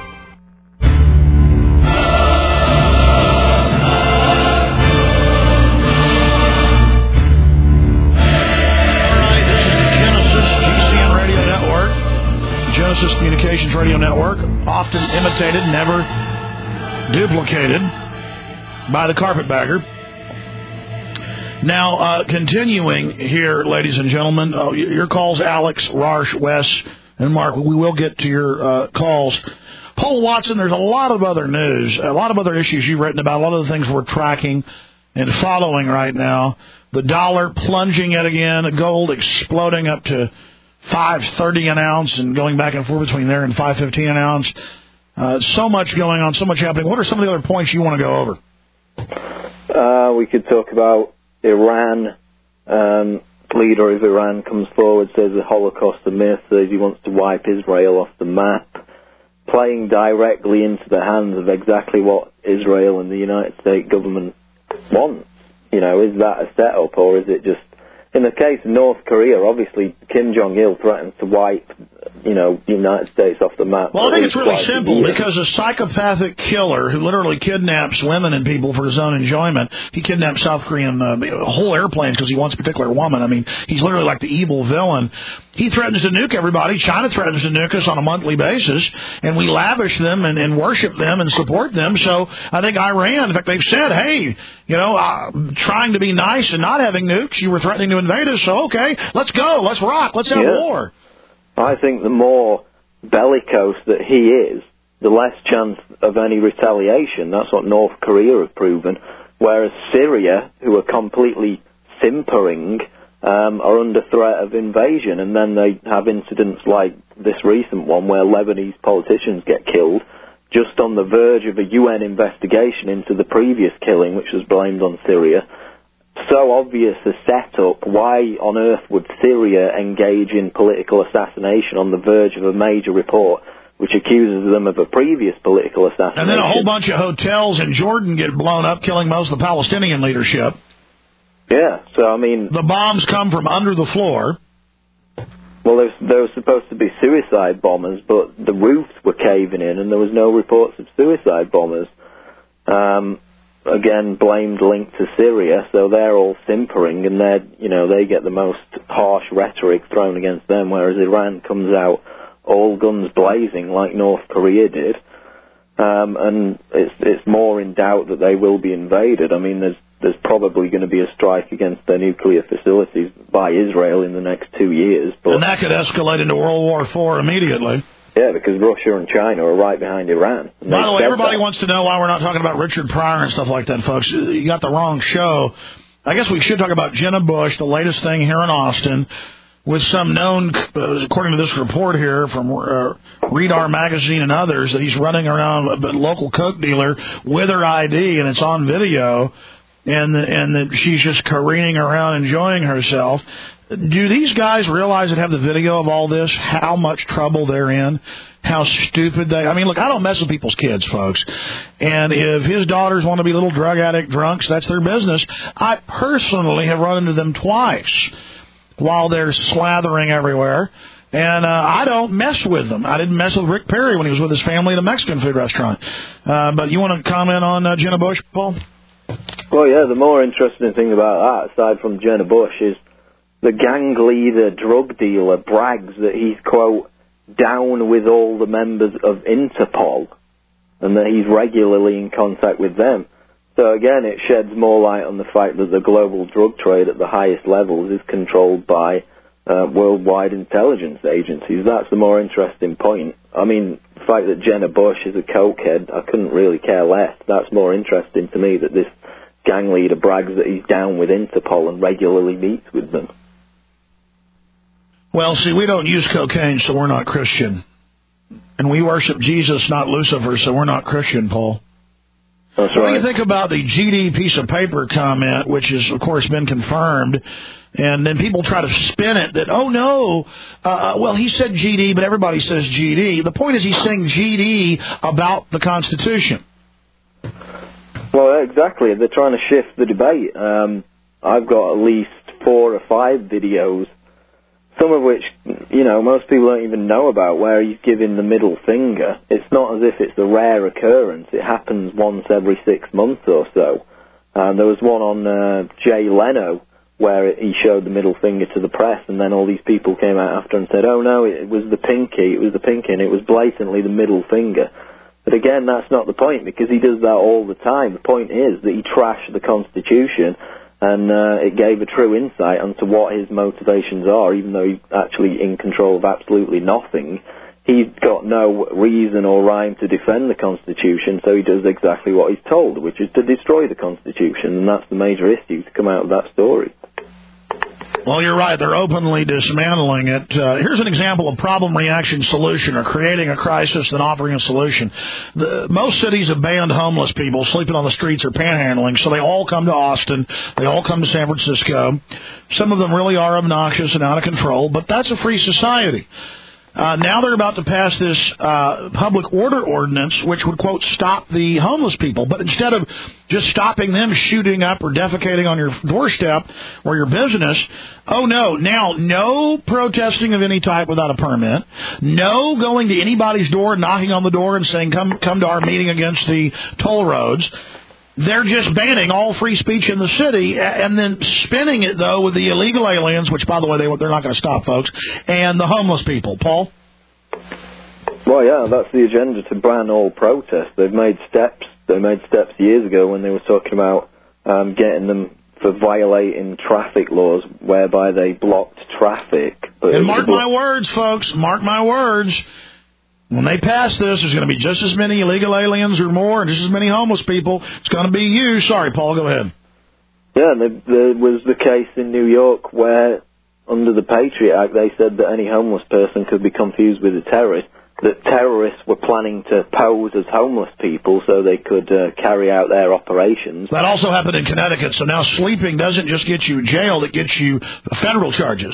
Genesis Communications Radio Network, often imitated, never duplicated by the carpetbagger. Now, uh, continuing here, ladies and gentlemen, uh, your calls, Alex, Rarsh, Wes, and Mark. We will get to your uh, calls. Paul Watson, there's a lot of other news, a lot of other issues you've written about, a lot of the things we're tracking and following right now. The dollar plunging yet again, gold exploding up to five thirty an ounce and going back and forth between there and five fifteen an ounce. Uh, so much going on, so much happening. What are some of the other points you want to go over? Uh, we could talk about Iran. Um, leader of Iran comes forward, says the Holocaust a myth, says he wants to wipe Israel off the map, playing directly into the hands of exactly what Israel and the United States government wants. You know, is that a setup, or is it just in the case of North Korea, obviously Kim Jong-il threatens to wipe, you know, the United States off the map. Well, I think it's really simple, because a psychopathic killer who literally kidnaps women and people for his own enjoyment, he kidnapped South Korean uh, whole airplanes because he wants a particular woman. I mean, he's literally like the evil villain. He threatens to nuke everybody. China threatens to nuke us on a monthly basis, and we lavish them and, and worship them and support them. So I think Iran, in fact, they've said, hey, you know, uh, trying to be nice and not having nukes, you were threatening to invade us, so okay, let's go, let's rock, let's have yeah. war. I think the more bellicose that he is, the less chance of any retaliation. That's what North Korea have proven. Whereas Syria, who are completely simpering, um, are under threat of invasion. And then they have incidents like this recent one where Lebanese politicians get killed just on the verge of a U N investigation into the previous killing, which was blamed on Syria. So obvious a setup. Why on earth would Syria engage in political assassination on the verge of a major report which accuses them of a previous political assassination? And then a whole bunch of hotels in Jordan get blown up, killing most of the Palestinian leadership. Yeah, so I mean... The bombs come from under the floor. Well, there was, there was supposed to be suicide bombers, but the roofs were caving in and there was no reports of suicide bombers. Um... Again, blamed linked to Syria, so they're all simpering, and they're, you know, they get the most harsh rhetoric thrown against them, whereas Iran comes out all guns blazing like North Korea did, um, and it's it's more in doubt that they will be invaded. I mean, there's there's probably going to be a strike against their nuclear facilities by Israel in the next two years. But, and that could escalate into World War Four immediately. Yeah, because Russia and China are right behind Iran. By the way, everybody that. wants to know why we're not talking about Richard Pryor and stuff like that, folks. You got the wrong show. I guess we should talk about Jenna Bush, the latest thing here in Austin, with some known, according to this report here from uh, Read Our Magazine and others, that he's running around a local coke dealer with her I D, and it's on video, and and that she's just careening around enjoying herself. Do these guys realize that have the video of all this, how much trouble they're in, how stupid they... I mean, look, I don't mess with people's kids, folks. And if his daughters want to be little drug addict drunks, that's their business. I personally have run into them twice while they're slathering everywhere. And uh, I don't mess with them. I didn't mess with Rick Perry when he was with his family at a Mexican food restaurant. Uh, but you want to comment on uh, Jenna Bush, Paul? Well, yeah, the more interesting thing about that, aside from Jenna Bush, is the gang leader, drug dealer, brags that he's, quote, down with all the members of Interpol, and that he's regularly in contact with them. So again, it sheds more light on the fact that the global drug trade at the highest levels is controlled by uh, worldwide intelligence agencies. That's the more interesting point. I mean, the fact that Jenna Bush is a cokehead, I couldn't really care less. That's more interesting to me, that this gang leader brags that he's down with Interpol and regularly meets with them. Well, see, we don't use cocaine, so we're not Christian. And we worship Jesus, not Lucifer, so we're not Christian, Paul. That's what right. do you think about the G D piece of paper comment, which has, of course, been confirmed, and then people try to spin it that, oh, no, uh, well, he said G D, but everybody says G D. The point is he's saying G D about the Constitution. Well, exactly. They're trying to shift the debate. Um, I've got at least four or five videos, some of which, you know, most people don't even know about, where he's giving the middle finger. It's not as if it's a rare occurrence. It happens once every six months or so. Um, there was one on uh, Jay Leno where he showed the middle finger to the press, and then all these people came out after and said, oh, no, it was the pinky, it was the pinky, and it was blatantly the middle finger. But again, that's not the point, because he does that all the time. The point is that he trashed the Constitution, and uh, it gave a true insight into what his motivations are, even though he's actually in control of absolutely nothing. He's got no reason or rhyme to defend the Constitution, so he does exactly what he's told, which is to destroy the Constitution, and that's the major issue to come out of that story. Well, you're right. They're openly dismantling it. Uh, here's an example of problem, reaction, solution, or creating a crisis and offering a solution. The, most cities have banned homeless people sleeping on the streets or panhandling, so they all come to Austin. They all come to San Francisco. Some of them really are obnoxious and out of control, but that's a free society. Uh, now they're about to pass this uh, public order ordinance, which would, quote, stop the homeless people. But instead of just stopping them shooting up or defecating on your doorstep or your business, oh, no, now no protesting of any type without a permit, no going to anybody's door, knocking on the door and saying, come, come to our meeting against the toll roads. They're just banning all free speech in the city and then spinning it, though, with the illegal aliens, which, by the way, they, they're not going to stop, folks, and the homeless people. Paul? Well, yeah, that's the agenda, to ban all protest. They've made steps. They made steps years ago when they were talking about um, getting them for violating traffic laws, whereby they blocked traffic. But and mark my words, folks, mark my words. When they pass this, there's going to be just as many illegal aliens or more, and just as many homeless people. It's going to be you. Sorry, Paul, go ahead. Yeah, there, there was the case in New York where, under the Patriot Act, they said that any homeless person could be confused with a terrorist, that terrorists were planning to pose as homeless people so they could uh, carry out their operations. That also happened in Connecticut, so now sleeping doesn't just get you jailed, it gets you federal charges.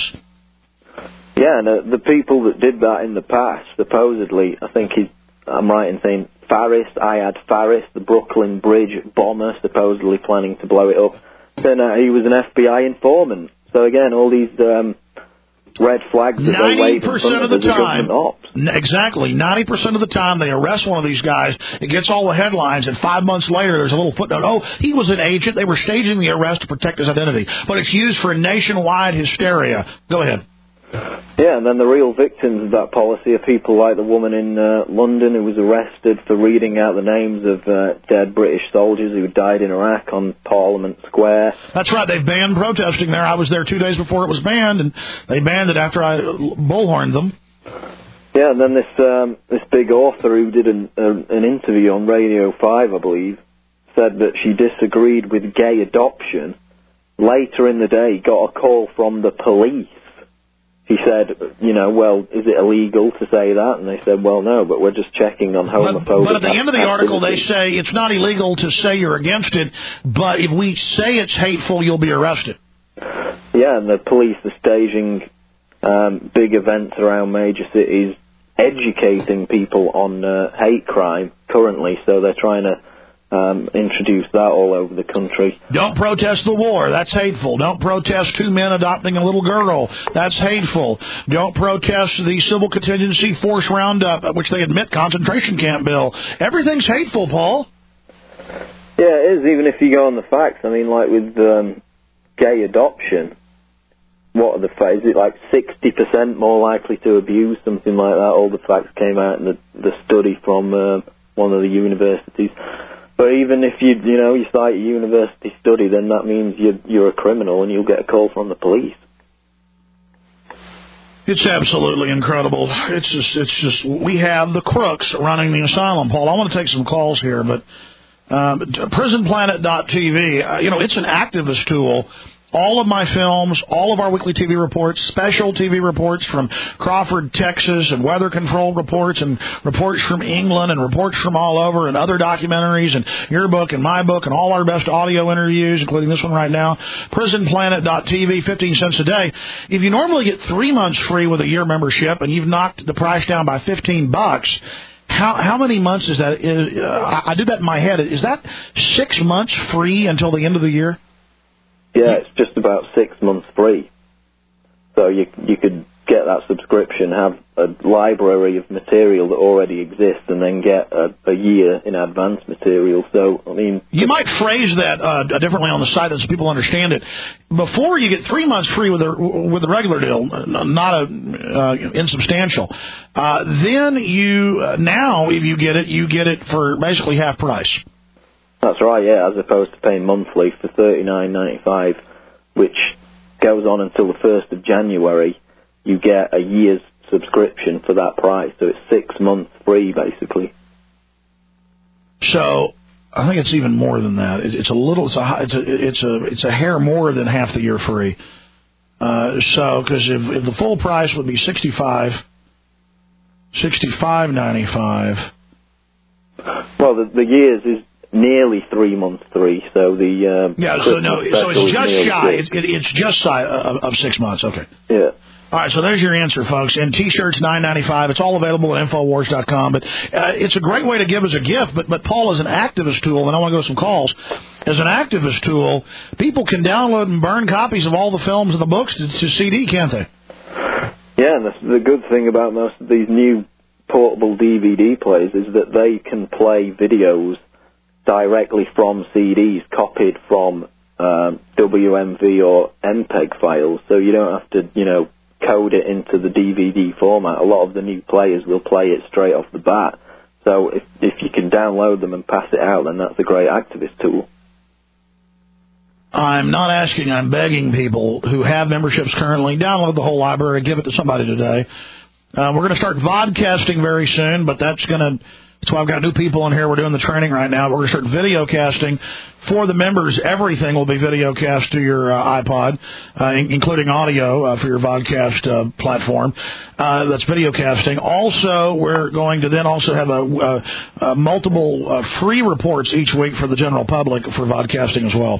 Yeah, and uh, the people that did that in the past, supposedly, I think he, I'm right in saying Faris, Ayad Faris, the Brooklyn Bridge bomber, supposedly planning to blow it up, then uh, he was an F B I informant. So again, all these um, red flags that they wave in front of the us are government ops. Exactly. ninety percent of the time they arrest one of these guys, it gets all the headlines, and five months later there's a little footnote, oh, he was an agent, they were staging the arrest to protect his identity. But it's used for nationwide hysteria. Go ahead. Yeah, and then the real victims of that policy are people like the woman in uh, London who was arrested for reading out the names of uh, dead British soldiers who died in Iraq on Parliament Square. That's right, they've banned protesting there. I was there two days before it was banned, and they banned it after I bullhorned them. Yeah, and then this um, this big author who did an, uh, an interview on Radio five, I believe, said that she disagreed with gay adoption. Later in the day, got a call from the police. He said, you know, well, is it illegal to say that? And they said, well, no, but we're just checking on homophobic. But, but at the end of the article, they say it's not illegal to say you're against it, but if we say it's hateful, you'll be arrested. Yeah, and the police are staging um, big events around major cities, educating people on uh, hate crime currently, so they're trying to Um, introduce that all over the country. Don't protest the war. That's hateful. Don't protest two men adopting a little girl. That's hateful. Don't protest the Civil Contingency Force Roundup, which they admit concentration camp bill. Everything's hateful, Paul. Yeah, it is, even if you go on the facts. I mean, like with um, gay adoption, what are the facts? Is it like sixty percent more likely to abuse, something like that? All the facts came out in the, the study from uh, one of the universities. But even if you, you know, you cite a university study, then that means you're, you're a criminal and you'll get a call from the police. It's absolutely incredible. It's just, it's just, we have the crooks running the asylum, Paul. I want to take some calls here, but um, prison planet dot t v, uh, you know, it's an activist tool. All of my films, all of our weekly T V reports, special T V reports from Crawford, Texas, and weather control reports, and reports from England, and reports from all over, and other documentaries, and your book and my book, and all our best audio interviews, including this one right now. prison planet dot t v, fifteen cents a day. If you normally get three months free with a year membership, and you've knocked the price down by fifteen bucks, how how many months is that? Is, uh, I did that in my head. Is that six months free until the end of the year? Yeah, it's just about six months free. So you you could get that subscription, have a library of material that already exists, and then get a, a year in advance material. So, I mean... You might phrase that uh, differently on the site so people understand it. Before, you get three months free with a, with a regular deal, not a uh, insubstantial. Uh, then you, uh, now, if you get it, you get it for basically half price. That's right, yeah, as opposed to paying monthly for thirty-nine ninety-five, which goes on until the first of January. You get a year's subscription for that price, so it's six months free, basically. So I think it's even more than that. It's a little, it's a, it's a, it's a, it's a hair more than half the year free. Uh, so because if, if the full price would be sixty-five, sixty-five ninety-five. Well, the, the years is nearly three months free, so the uh, yeah, so no, so it's just shy. It, it, it's just shy of, of six months. Okay. Yeah. All right, so there's your answer, folks. And T-shirts, nine ninety-five. It's all available at Infowars dot com. But uh, it's a great way to give as a gift. But, but Paul, as an activist tool, and I want to go to some calls, as an activist tool, people can download and burn copies of all the films and the books to, to C D, can't they? Yeah, and the, the good thing about most of these new portable D V D players is that they can play videos directly from C Ds, copied from um, W M V or M P E G files, so you don't have to, you know, code it into the D V D format. A lot of the new players will play it straight off the bat. So if if you can download them and pass it out, then that's a great activist tool. I'm not asking, I'm begging people who have memberships currently, download the whole library, give it to somebody today. Uh, we're going to start vodcasting very soon, but that's going to... That's why I've got new people in here. We're doing the training right now. We're going to start video casting for the members. Everything will be video cast to your uh, iPod, uh, in- including audio uh, for your vodcast uh, platform. Uh, that's video casting. Also, we're going to then also have a, uh, uh, multiple uh, free reports each week for the general public for vodcasting as well.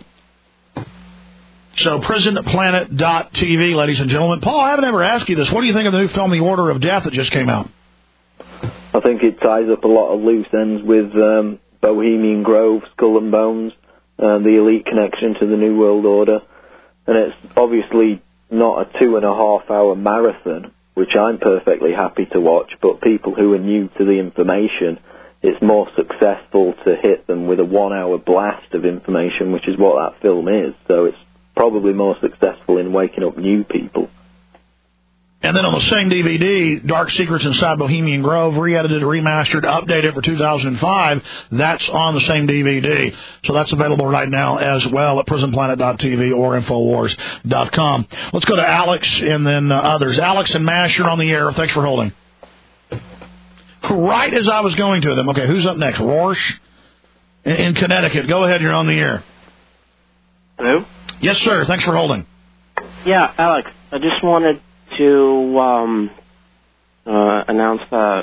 So, prison planet dot t v, ladies and gentlemen. Paul, I haven't ever asked you this. What do you think of the new film, The Order of Death, that just came out? I think it ties up a lot of loose ends with um, Bohemian Grove, Skull and Bones, uh, the elite connection to the New World Order. And it's obviously not a two and a half hour marathon, which I'm perfectly happy to watch, but people who are new to the information, it's more successful to hit them with a one hour blast of information, which is what that film is. So it's probably more successful in waking up new people. And then on the same D V D, Dark Secrets Inside Bohemian Grove, re-edited, remastered, updated for two thousand five. That's on the same D V D. So that's available right now as well at prison planet dot t v or Infowars dot com. Let's go to Alex and then uh, others. Alex and Mash, you're on the air. Thanks for holding. Right as I was going to them. Okay, who's up next? Rorsch in, in Connecticut. Go ahead, you're on the air. Hello? Yes, sir. Thanks for holding. Yeah, Alex, I just wanted to um, uh, announce that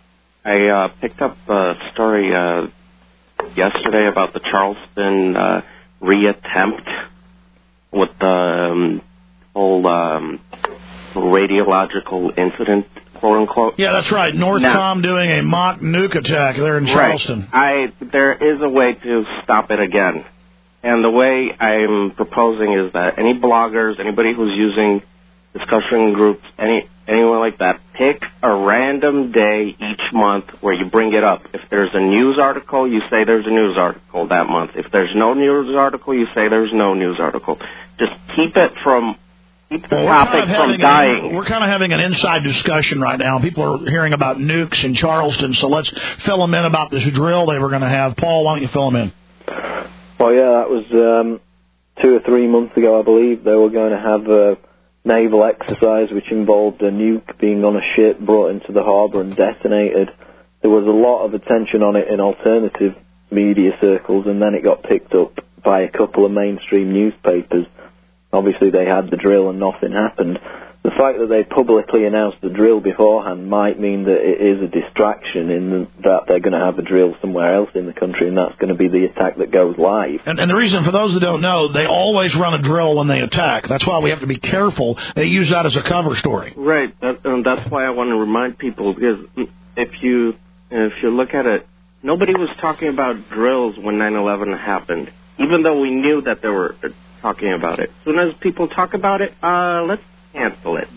I uh, picked up a story uh, yesterday about the Charleston uh, reattempt with the um, whole um, radiological incident, quote unquote. Yeah, that's right. Northcom now, doing a mock nuke attack there in Charleston. Right. I there is a way to stop it again, and the way I'm proposing is that any bloggers, anybody who's using discussion groups, any anyone like that, pick a random day each month where you bring it up. If there's a news article, you say there's a news article that month. If there's no news article, you say there's no news article. Just keep it from keep the well, topic kind of from dying. A, we're kind of having an inside discussion right now. People are hearing about nukes in Charleston, so let's fill them in about this drill they were going to have. Paul, why don't you fill them in? Well, yeah, that was um, two or three months ago, I believe. They were going to have a naval exercise which involved a nuke being on a ship brought into the harbour and detonated. There was a lot of attention on it in alternative media circles, and then it got picked up by a couple of mainstream newspapers. Obviously they had the drill and nothing happened. The fact that they publicly announced the drill beforehand might mean that it is a distraction in the, that they're going to have a drill somewhere else in the country, and that's going to be the attack that goes live. And, and the reason, for those that don't know, they always run a drill when they attack. That's why we have to be careful. They use that as a cover story. Right, that, and that's why I want to remind people, because if you if you look at it, nobody was talking about drills when nine eleven happened, even though we knew that they were talking about it. As soon as people talk about it, uh, let's cancel it.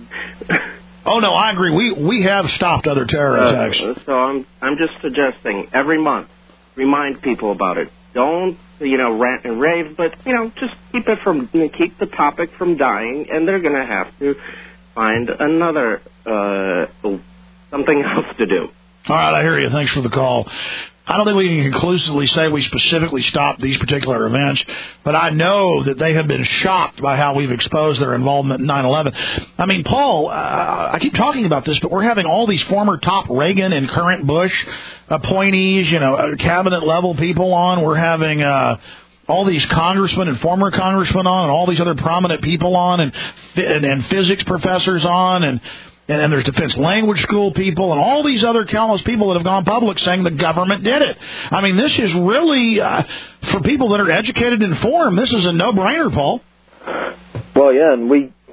Oh no, I agree. We we have stopped other terror attacks. Uh, so I'm I'm just suggesting every month remind people about it. Don't you know rant and rave, but you know just keep it from keep the topic from dying, and they're going to have to find another uh, something else to do. All right, I hear you. Thanks for the call. I don't think we can conclusively say we specifically stopped these particular events, but I know that they have been shocked by how we've exposed their involvement in nine eleven. I mean, Paul, uh, I keep talking about this, but we're having all these former top Reagan and current Bush appointees, you know, cabinet-level people on. We're having uh, all these congressmen and former congressmen on, and all these other prominent people on, and and, and physics professors on, and And, and there's defense language school people and all these other countless people that have gone public saying the government did it. I mean, this is really, uh, for people that are educated and informed, this is a no-brainer, Paul. Well, yeah, and we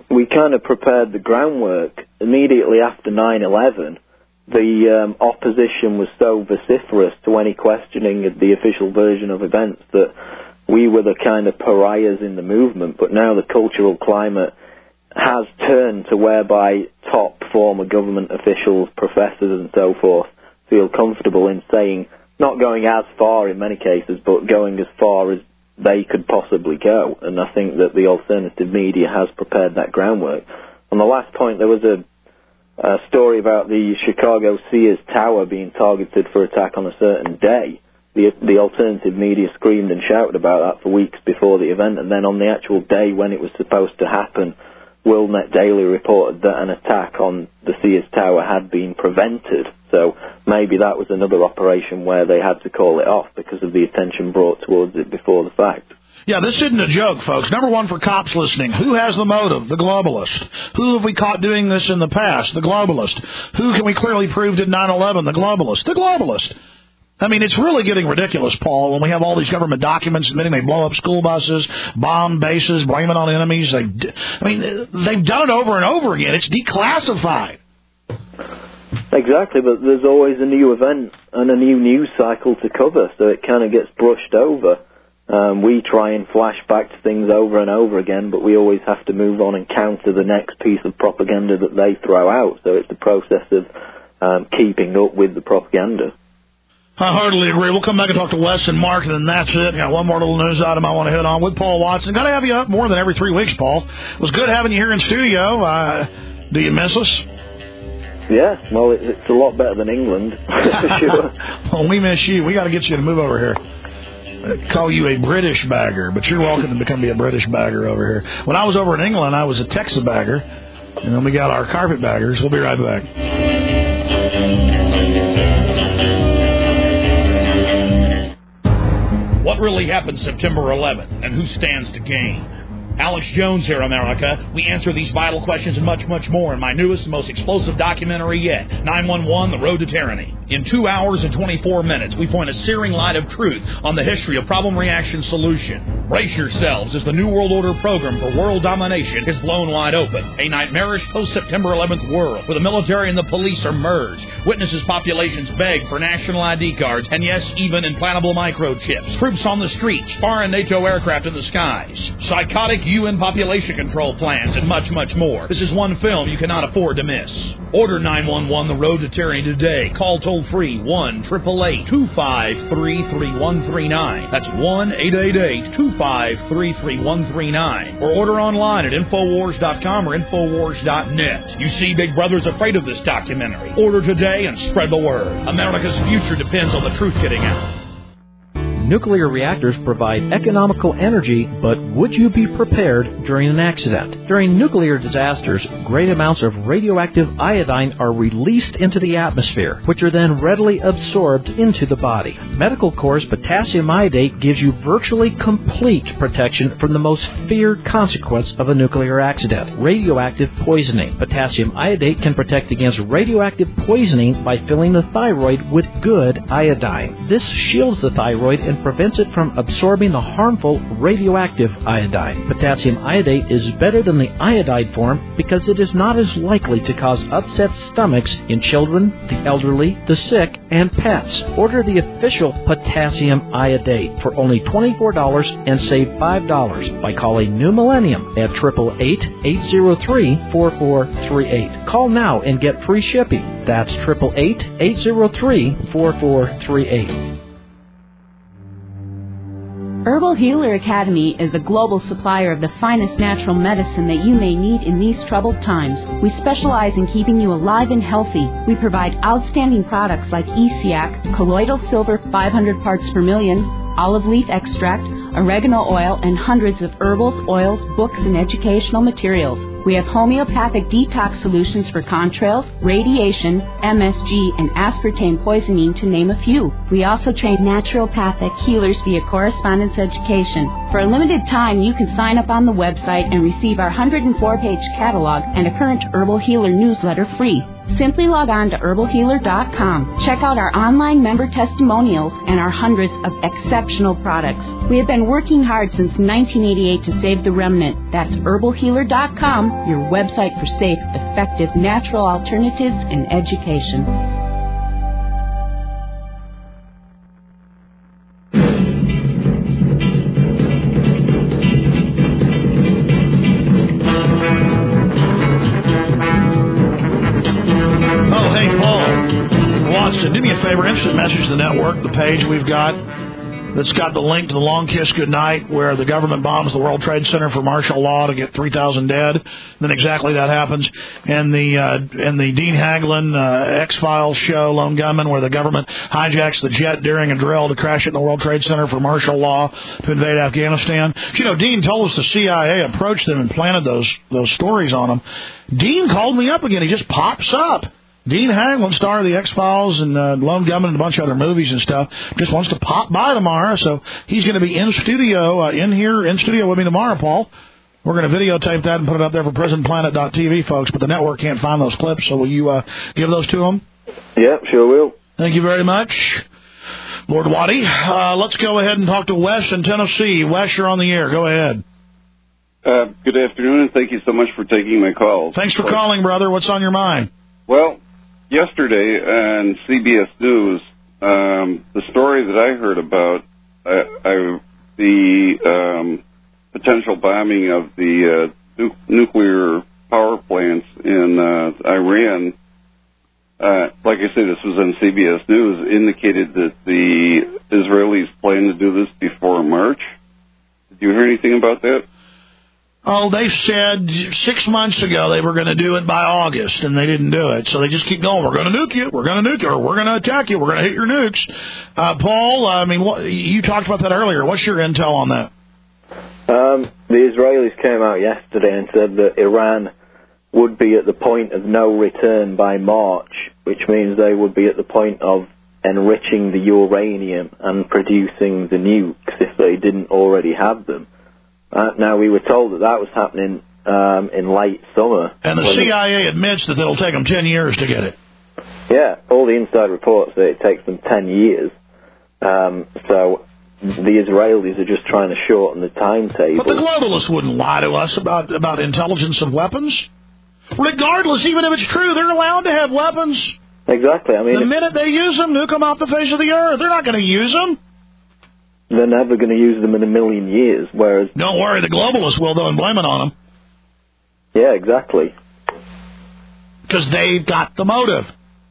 we kind of prepared the groundwork. Immediately after nine eleven, the um, opposition was so vociferous to any questioning of the official version of events that we were the kind of pariahs in the movement. But now the cultural climate has turned to whereby top former government officials, professors and so forth feel comfortable in saying, not going as far in many cases, but going as far as they could possibly go. And I think that the alternative media has prepared that groundwork. On the last point, there was a, a story about the Chicago Sears Tower being targeted for attack on a certain day. The, the alternative media screamed and shouted about that for weeks before the event, and then on the actual day when it was supposed to happen, WorldNet Daily reported that an attack on the Sears Tower had been prevented. So maybe that was another operation where they had to call it off because of the attention brought towards it before the fact. Yeah, this isn't a joke, folks. Number one for cops listening. Who has the motive? The globalist. Who have we caught doing this in the past? The globalist. Who can we clearly prove did nine eleven? The globalist. The globalist. I mean, it's really getting ridiculous, Paul, when we have all these government documents admitting they blow up school buses, bomb bases, blame it on enemies. They, I mean, they've done it over and over again. It's declassified. Exactly, but there's always a new event and a new news cycle to cover, so it kind of gets brushed over. Um, we try and flash back to things over and over again, but we always have to move on and counter the next piece of propaganda that they throw out. So it's the process of um, keeping up with the propaganda. I heartily agree. We'll come back and talk to Wes and Mark, and then that's it. Got one more little news item I want to hit on with Paul Watson. Got to have you up more than every three weeks, Paul. It was good having you here in studio. Uh, do you miss us? Yeah, well, it, it's a lot better than England, for sure. Well, we miss you. We got to get you to move over here. I call you a British bagger, but you're welcome to become be a British bagger over here. When I was over in England, I was a Texas bagger, and then we got our carpet baggers. We'll be right back. What really happened September eleventh, and who stands to gain? Alex Jones here, America. We answer these vital questions and much, much more in my newest and most explosive documentary yet, nine one one, The Road to Tyranny. In two hours and twenty-four minutes, we point a searing light of truth on the history of problem, reaction, solution. Brace yourselves as the New World Order program for world domination is blown wide open. A nightmarish post-September eleventh world where the military and the police are merged. Witnesses populations beg for national I D cards and, yes, even implantable microchips. Troops on the streets, foreign NATO aircraft in the skies. Psychotic U N population control plans, and much, much more. This is one film you cannot afford to miss. Order nine one one The Road to Tyranny today. Call toll-free one eight eight eight, two five three, three one three nine. That's one eight eight eight, two five three, three one three nine. Or order online at Infowars dot com or Infowars dot net. You see, Big Brother's afraid of this documentary. Order today and spread the word. America's future depends on the truth getting out. Nuclear reactors provide economical energy, but would you be prepared during an accident? During nuclear disasters, great amounts of radioactive iodine are released into the atmosphere, which are then readily absorbed into the body. Medical Corps' potassium iodate gives you virtually complete protection from the most feared consequence of a nuclear accident, radioactive poisoning. Potassium iodate can protect against radioactive poisoning by filling the thyroid with good iodine. This shields the thyroid and prevents it from absorbing the harmful radioactive iodine. Potassium iodate is better than the iodide form because it is not as likely to cause upset stomachs in children, the elderly, the sick, and pets. Order the official potassium iodate for only twenty-four dollars and save five dollars by calling New Millennium at eight eight eight, eight zero three, four four three eight. Call now and get free shipping. That's eight eight eight, eight zero three, four four three eight. Herbal Healer Academy is a global supplier of the finest natural medicine that you may need in these troubled times. We specialize in keeping you alive and healthy. We provide outstanding products like E C A C, colloidal silver five hundred parts per million, olive leaf extract, oregano oil, and hundreds of herbals, oils, books, and educational materials. We have homeopathic detox solutions for contrails, radiation, M S G, and aspartame poisoning, to name a few. We also train naturopathic healers via correspondence education. For a limited time, you can sign up on the website and receive our one hundred four page catalog and a current Herbal Healer newsletter free. Simply log on to herbal healer dot com. Check out our online member testimonials and our hundreds of exceptional products. We have been working hard since nineteen eighty-eight to save the remnant. That's herbal healer dot com, your website for safe, effective, natural alternatives and education. Do me a favor, instant message the network, the page we've got that's got the link to the Long Kiss Goodnight, where the government bombs the World Trade Center for martial law to get three thousand dead. Then exactly that happens. And the uh, and the Dean Haglin uh, X-Files show, Lone Gunman, where the government hijacks the jet during a drill to crash it in the World Trade Center for martial law to invade Afghanistan. You know, Dean told us the C I A approached them and planted those those stories on them. Dean called me up again. He just pops up. Dean Haglin, star of the X-Files and uh, Lone Gunman and a bunch of other movies and stuff, just wants to pop by tomorrow, so he's going to be in studio, uh, in here, in studio with me tomorrow, Paul. We're going to videotape that and put it up there for prison planet dot t v, folks, but the network can't find those clips, so will you uh, give those to them? Yeah, sure will. Thank you very much, Lord Waddy. Uh, let's go ahead and talk to Wes in Tennessee. Wes, you're on the air. Go ahead. Uh, good afternoon, and thank you so much for taking my call. Thanks for calling, brother. What's on your mind? Well, yesterday on C B S News, um, the story that I heard about uh, I, the um, potential bombing of the uh, nu- nuclear power plants in uh, Iran, uh, like I said, this was on C B S News, indicated that the Israelis plan to do this before March. Did you hear anything about that? Oh, they said six months ago they were going to do it by August, and they didn't do it. So they just keep going. We're going to nuke you. We're going to nuke you. Or we're going to attack you. We're going to hit your nukes. Uh, Paul, I mean, what, you talked about that earlier. What's your intel on that? Um, the Israelis came out yesterday and said that Iran would be at the point of no return by March, which means they would be at the point of enriching the uranium and producing the nukes if they didn't already have them. Uh, now, we were told that that was happening um, in late summer. And the C I A admits that it'll take them ten years to get it. Yeah, all the inside reports say it takes them ten years. Um, so the Israelis are just trying to shorten the timetable. But the globalists wouldn't lie to us about, about intelligence of weapons. Regardless, even if it's true, they're allowed to have weapons. Exactly. I mean, the minute they use them, nuke them off the face of the earth. They're not going to use them. They're never going to use them in a million years, whereas... Don't worry, the globalists will, though, and blame it on them. Yeah, exactly. Because they've got the motive.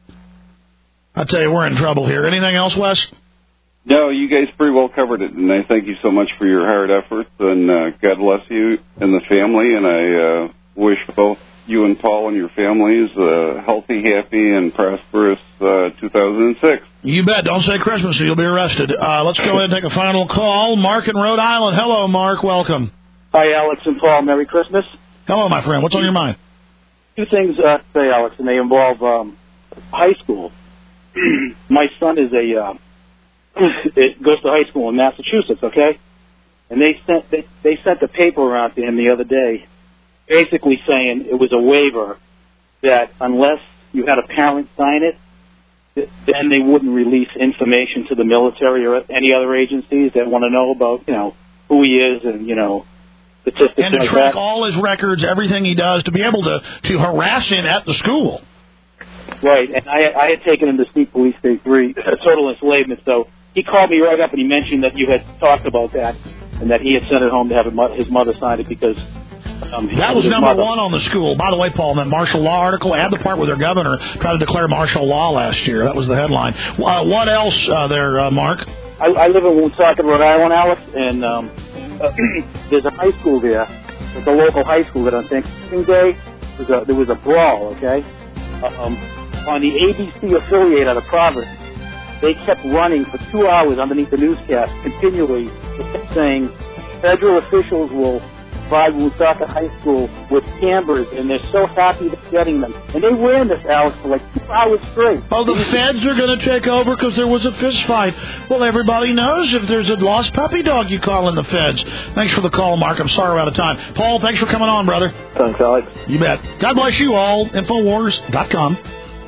I tell you, we're in trouble here. Anything else, Wes? No, you guys pretty well covered it, and I thank you so much for your hard efforts, and uh, God bless you and the family, and I uh, wish both you and Paul and your families a healthy, happy, and prosperous uh, two thousand six. You bet. Don't say Christmas or you'll be arrested. Uh, let's go ahead and take a final call. Mark in Rhode Island. Hello, Mark. Welcome. Hi, Alex and Paul. Merry Christmas. Hello, my friend. What's on your mind? Two things uh, to say, Alex, and they involve um, high school. My son is a uh, it goes to high school in Massachusetts, okay? And they sent they, they sent a paper around to him the other day, basically saying it was a waiver that unless you had a parent sign it, then they wouldn't release information to the military or any other agencies that want to know about, you know, who he is and, you know, statistics and to like track that. all his records, everything he does, to be able to, to harass him at the school. Right, and I, I had taken him to Sneak Police State three, uh, total enslavement, so he called me right up and he mentioned that you had talked about that and that he had sent it home to have his mother sign it because... Um, that was number mother. one on the school. By the way, Paul, in that martial law article, add the part where their governor tried to declare martial law last year. That was the headline. Uh, what else uh, there, uh, Mark? I, I live in Woonsocket, Rhode Island, Alex, and um, uh, there's a high school there. It's a local high school that on Thanksgiving Day, there was a, there was a brawl, okay? Um, on the A B C affiliate of the province, they kept running for two hours underneath the newscast continually. They kept saying federal officials will provide Woonsocket High School with cameras, and they're so happy they're getting them. And they ran this, Alex, for like two hours straight. Oh, the feds are going to take over because there was a fist fight. Well, everybody knows if there's a lost puppy dog, you call in the feds. Thanks for the call, Mark. I'm sorry we're out of time. Paul, thanks for coming on, brother. Thanks, Alex. You bet. God bless you all. Infowars dot com.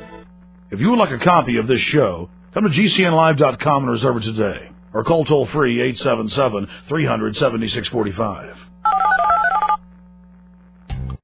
If you would like a copy of this show, come to G C N live dot com and reserve it today. Or call toll-free eight seven seven, three hundred, seventy-six forty-five.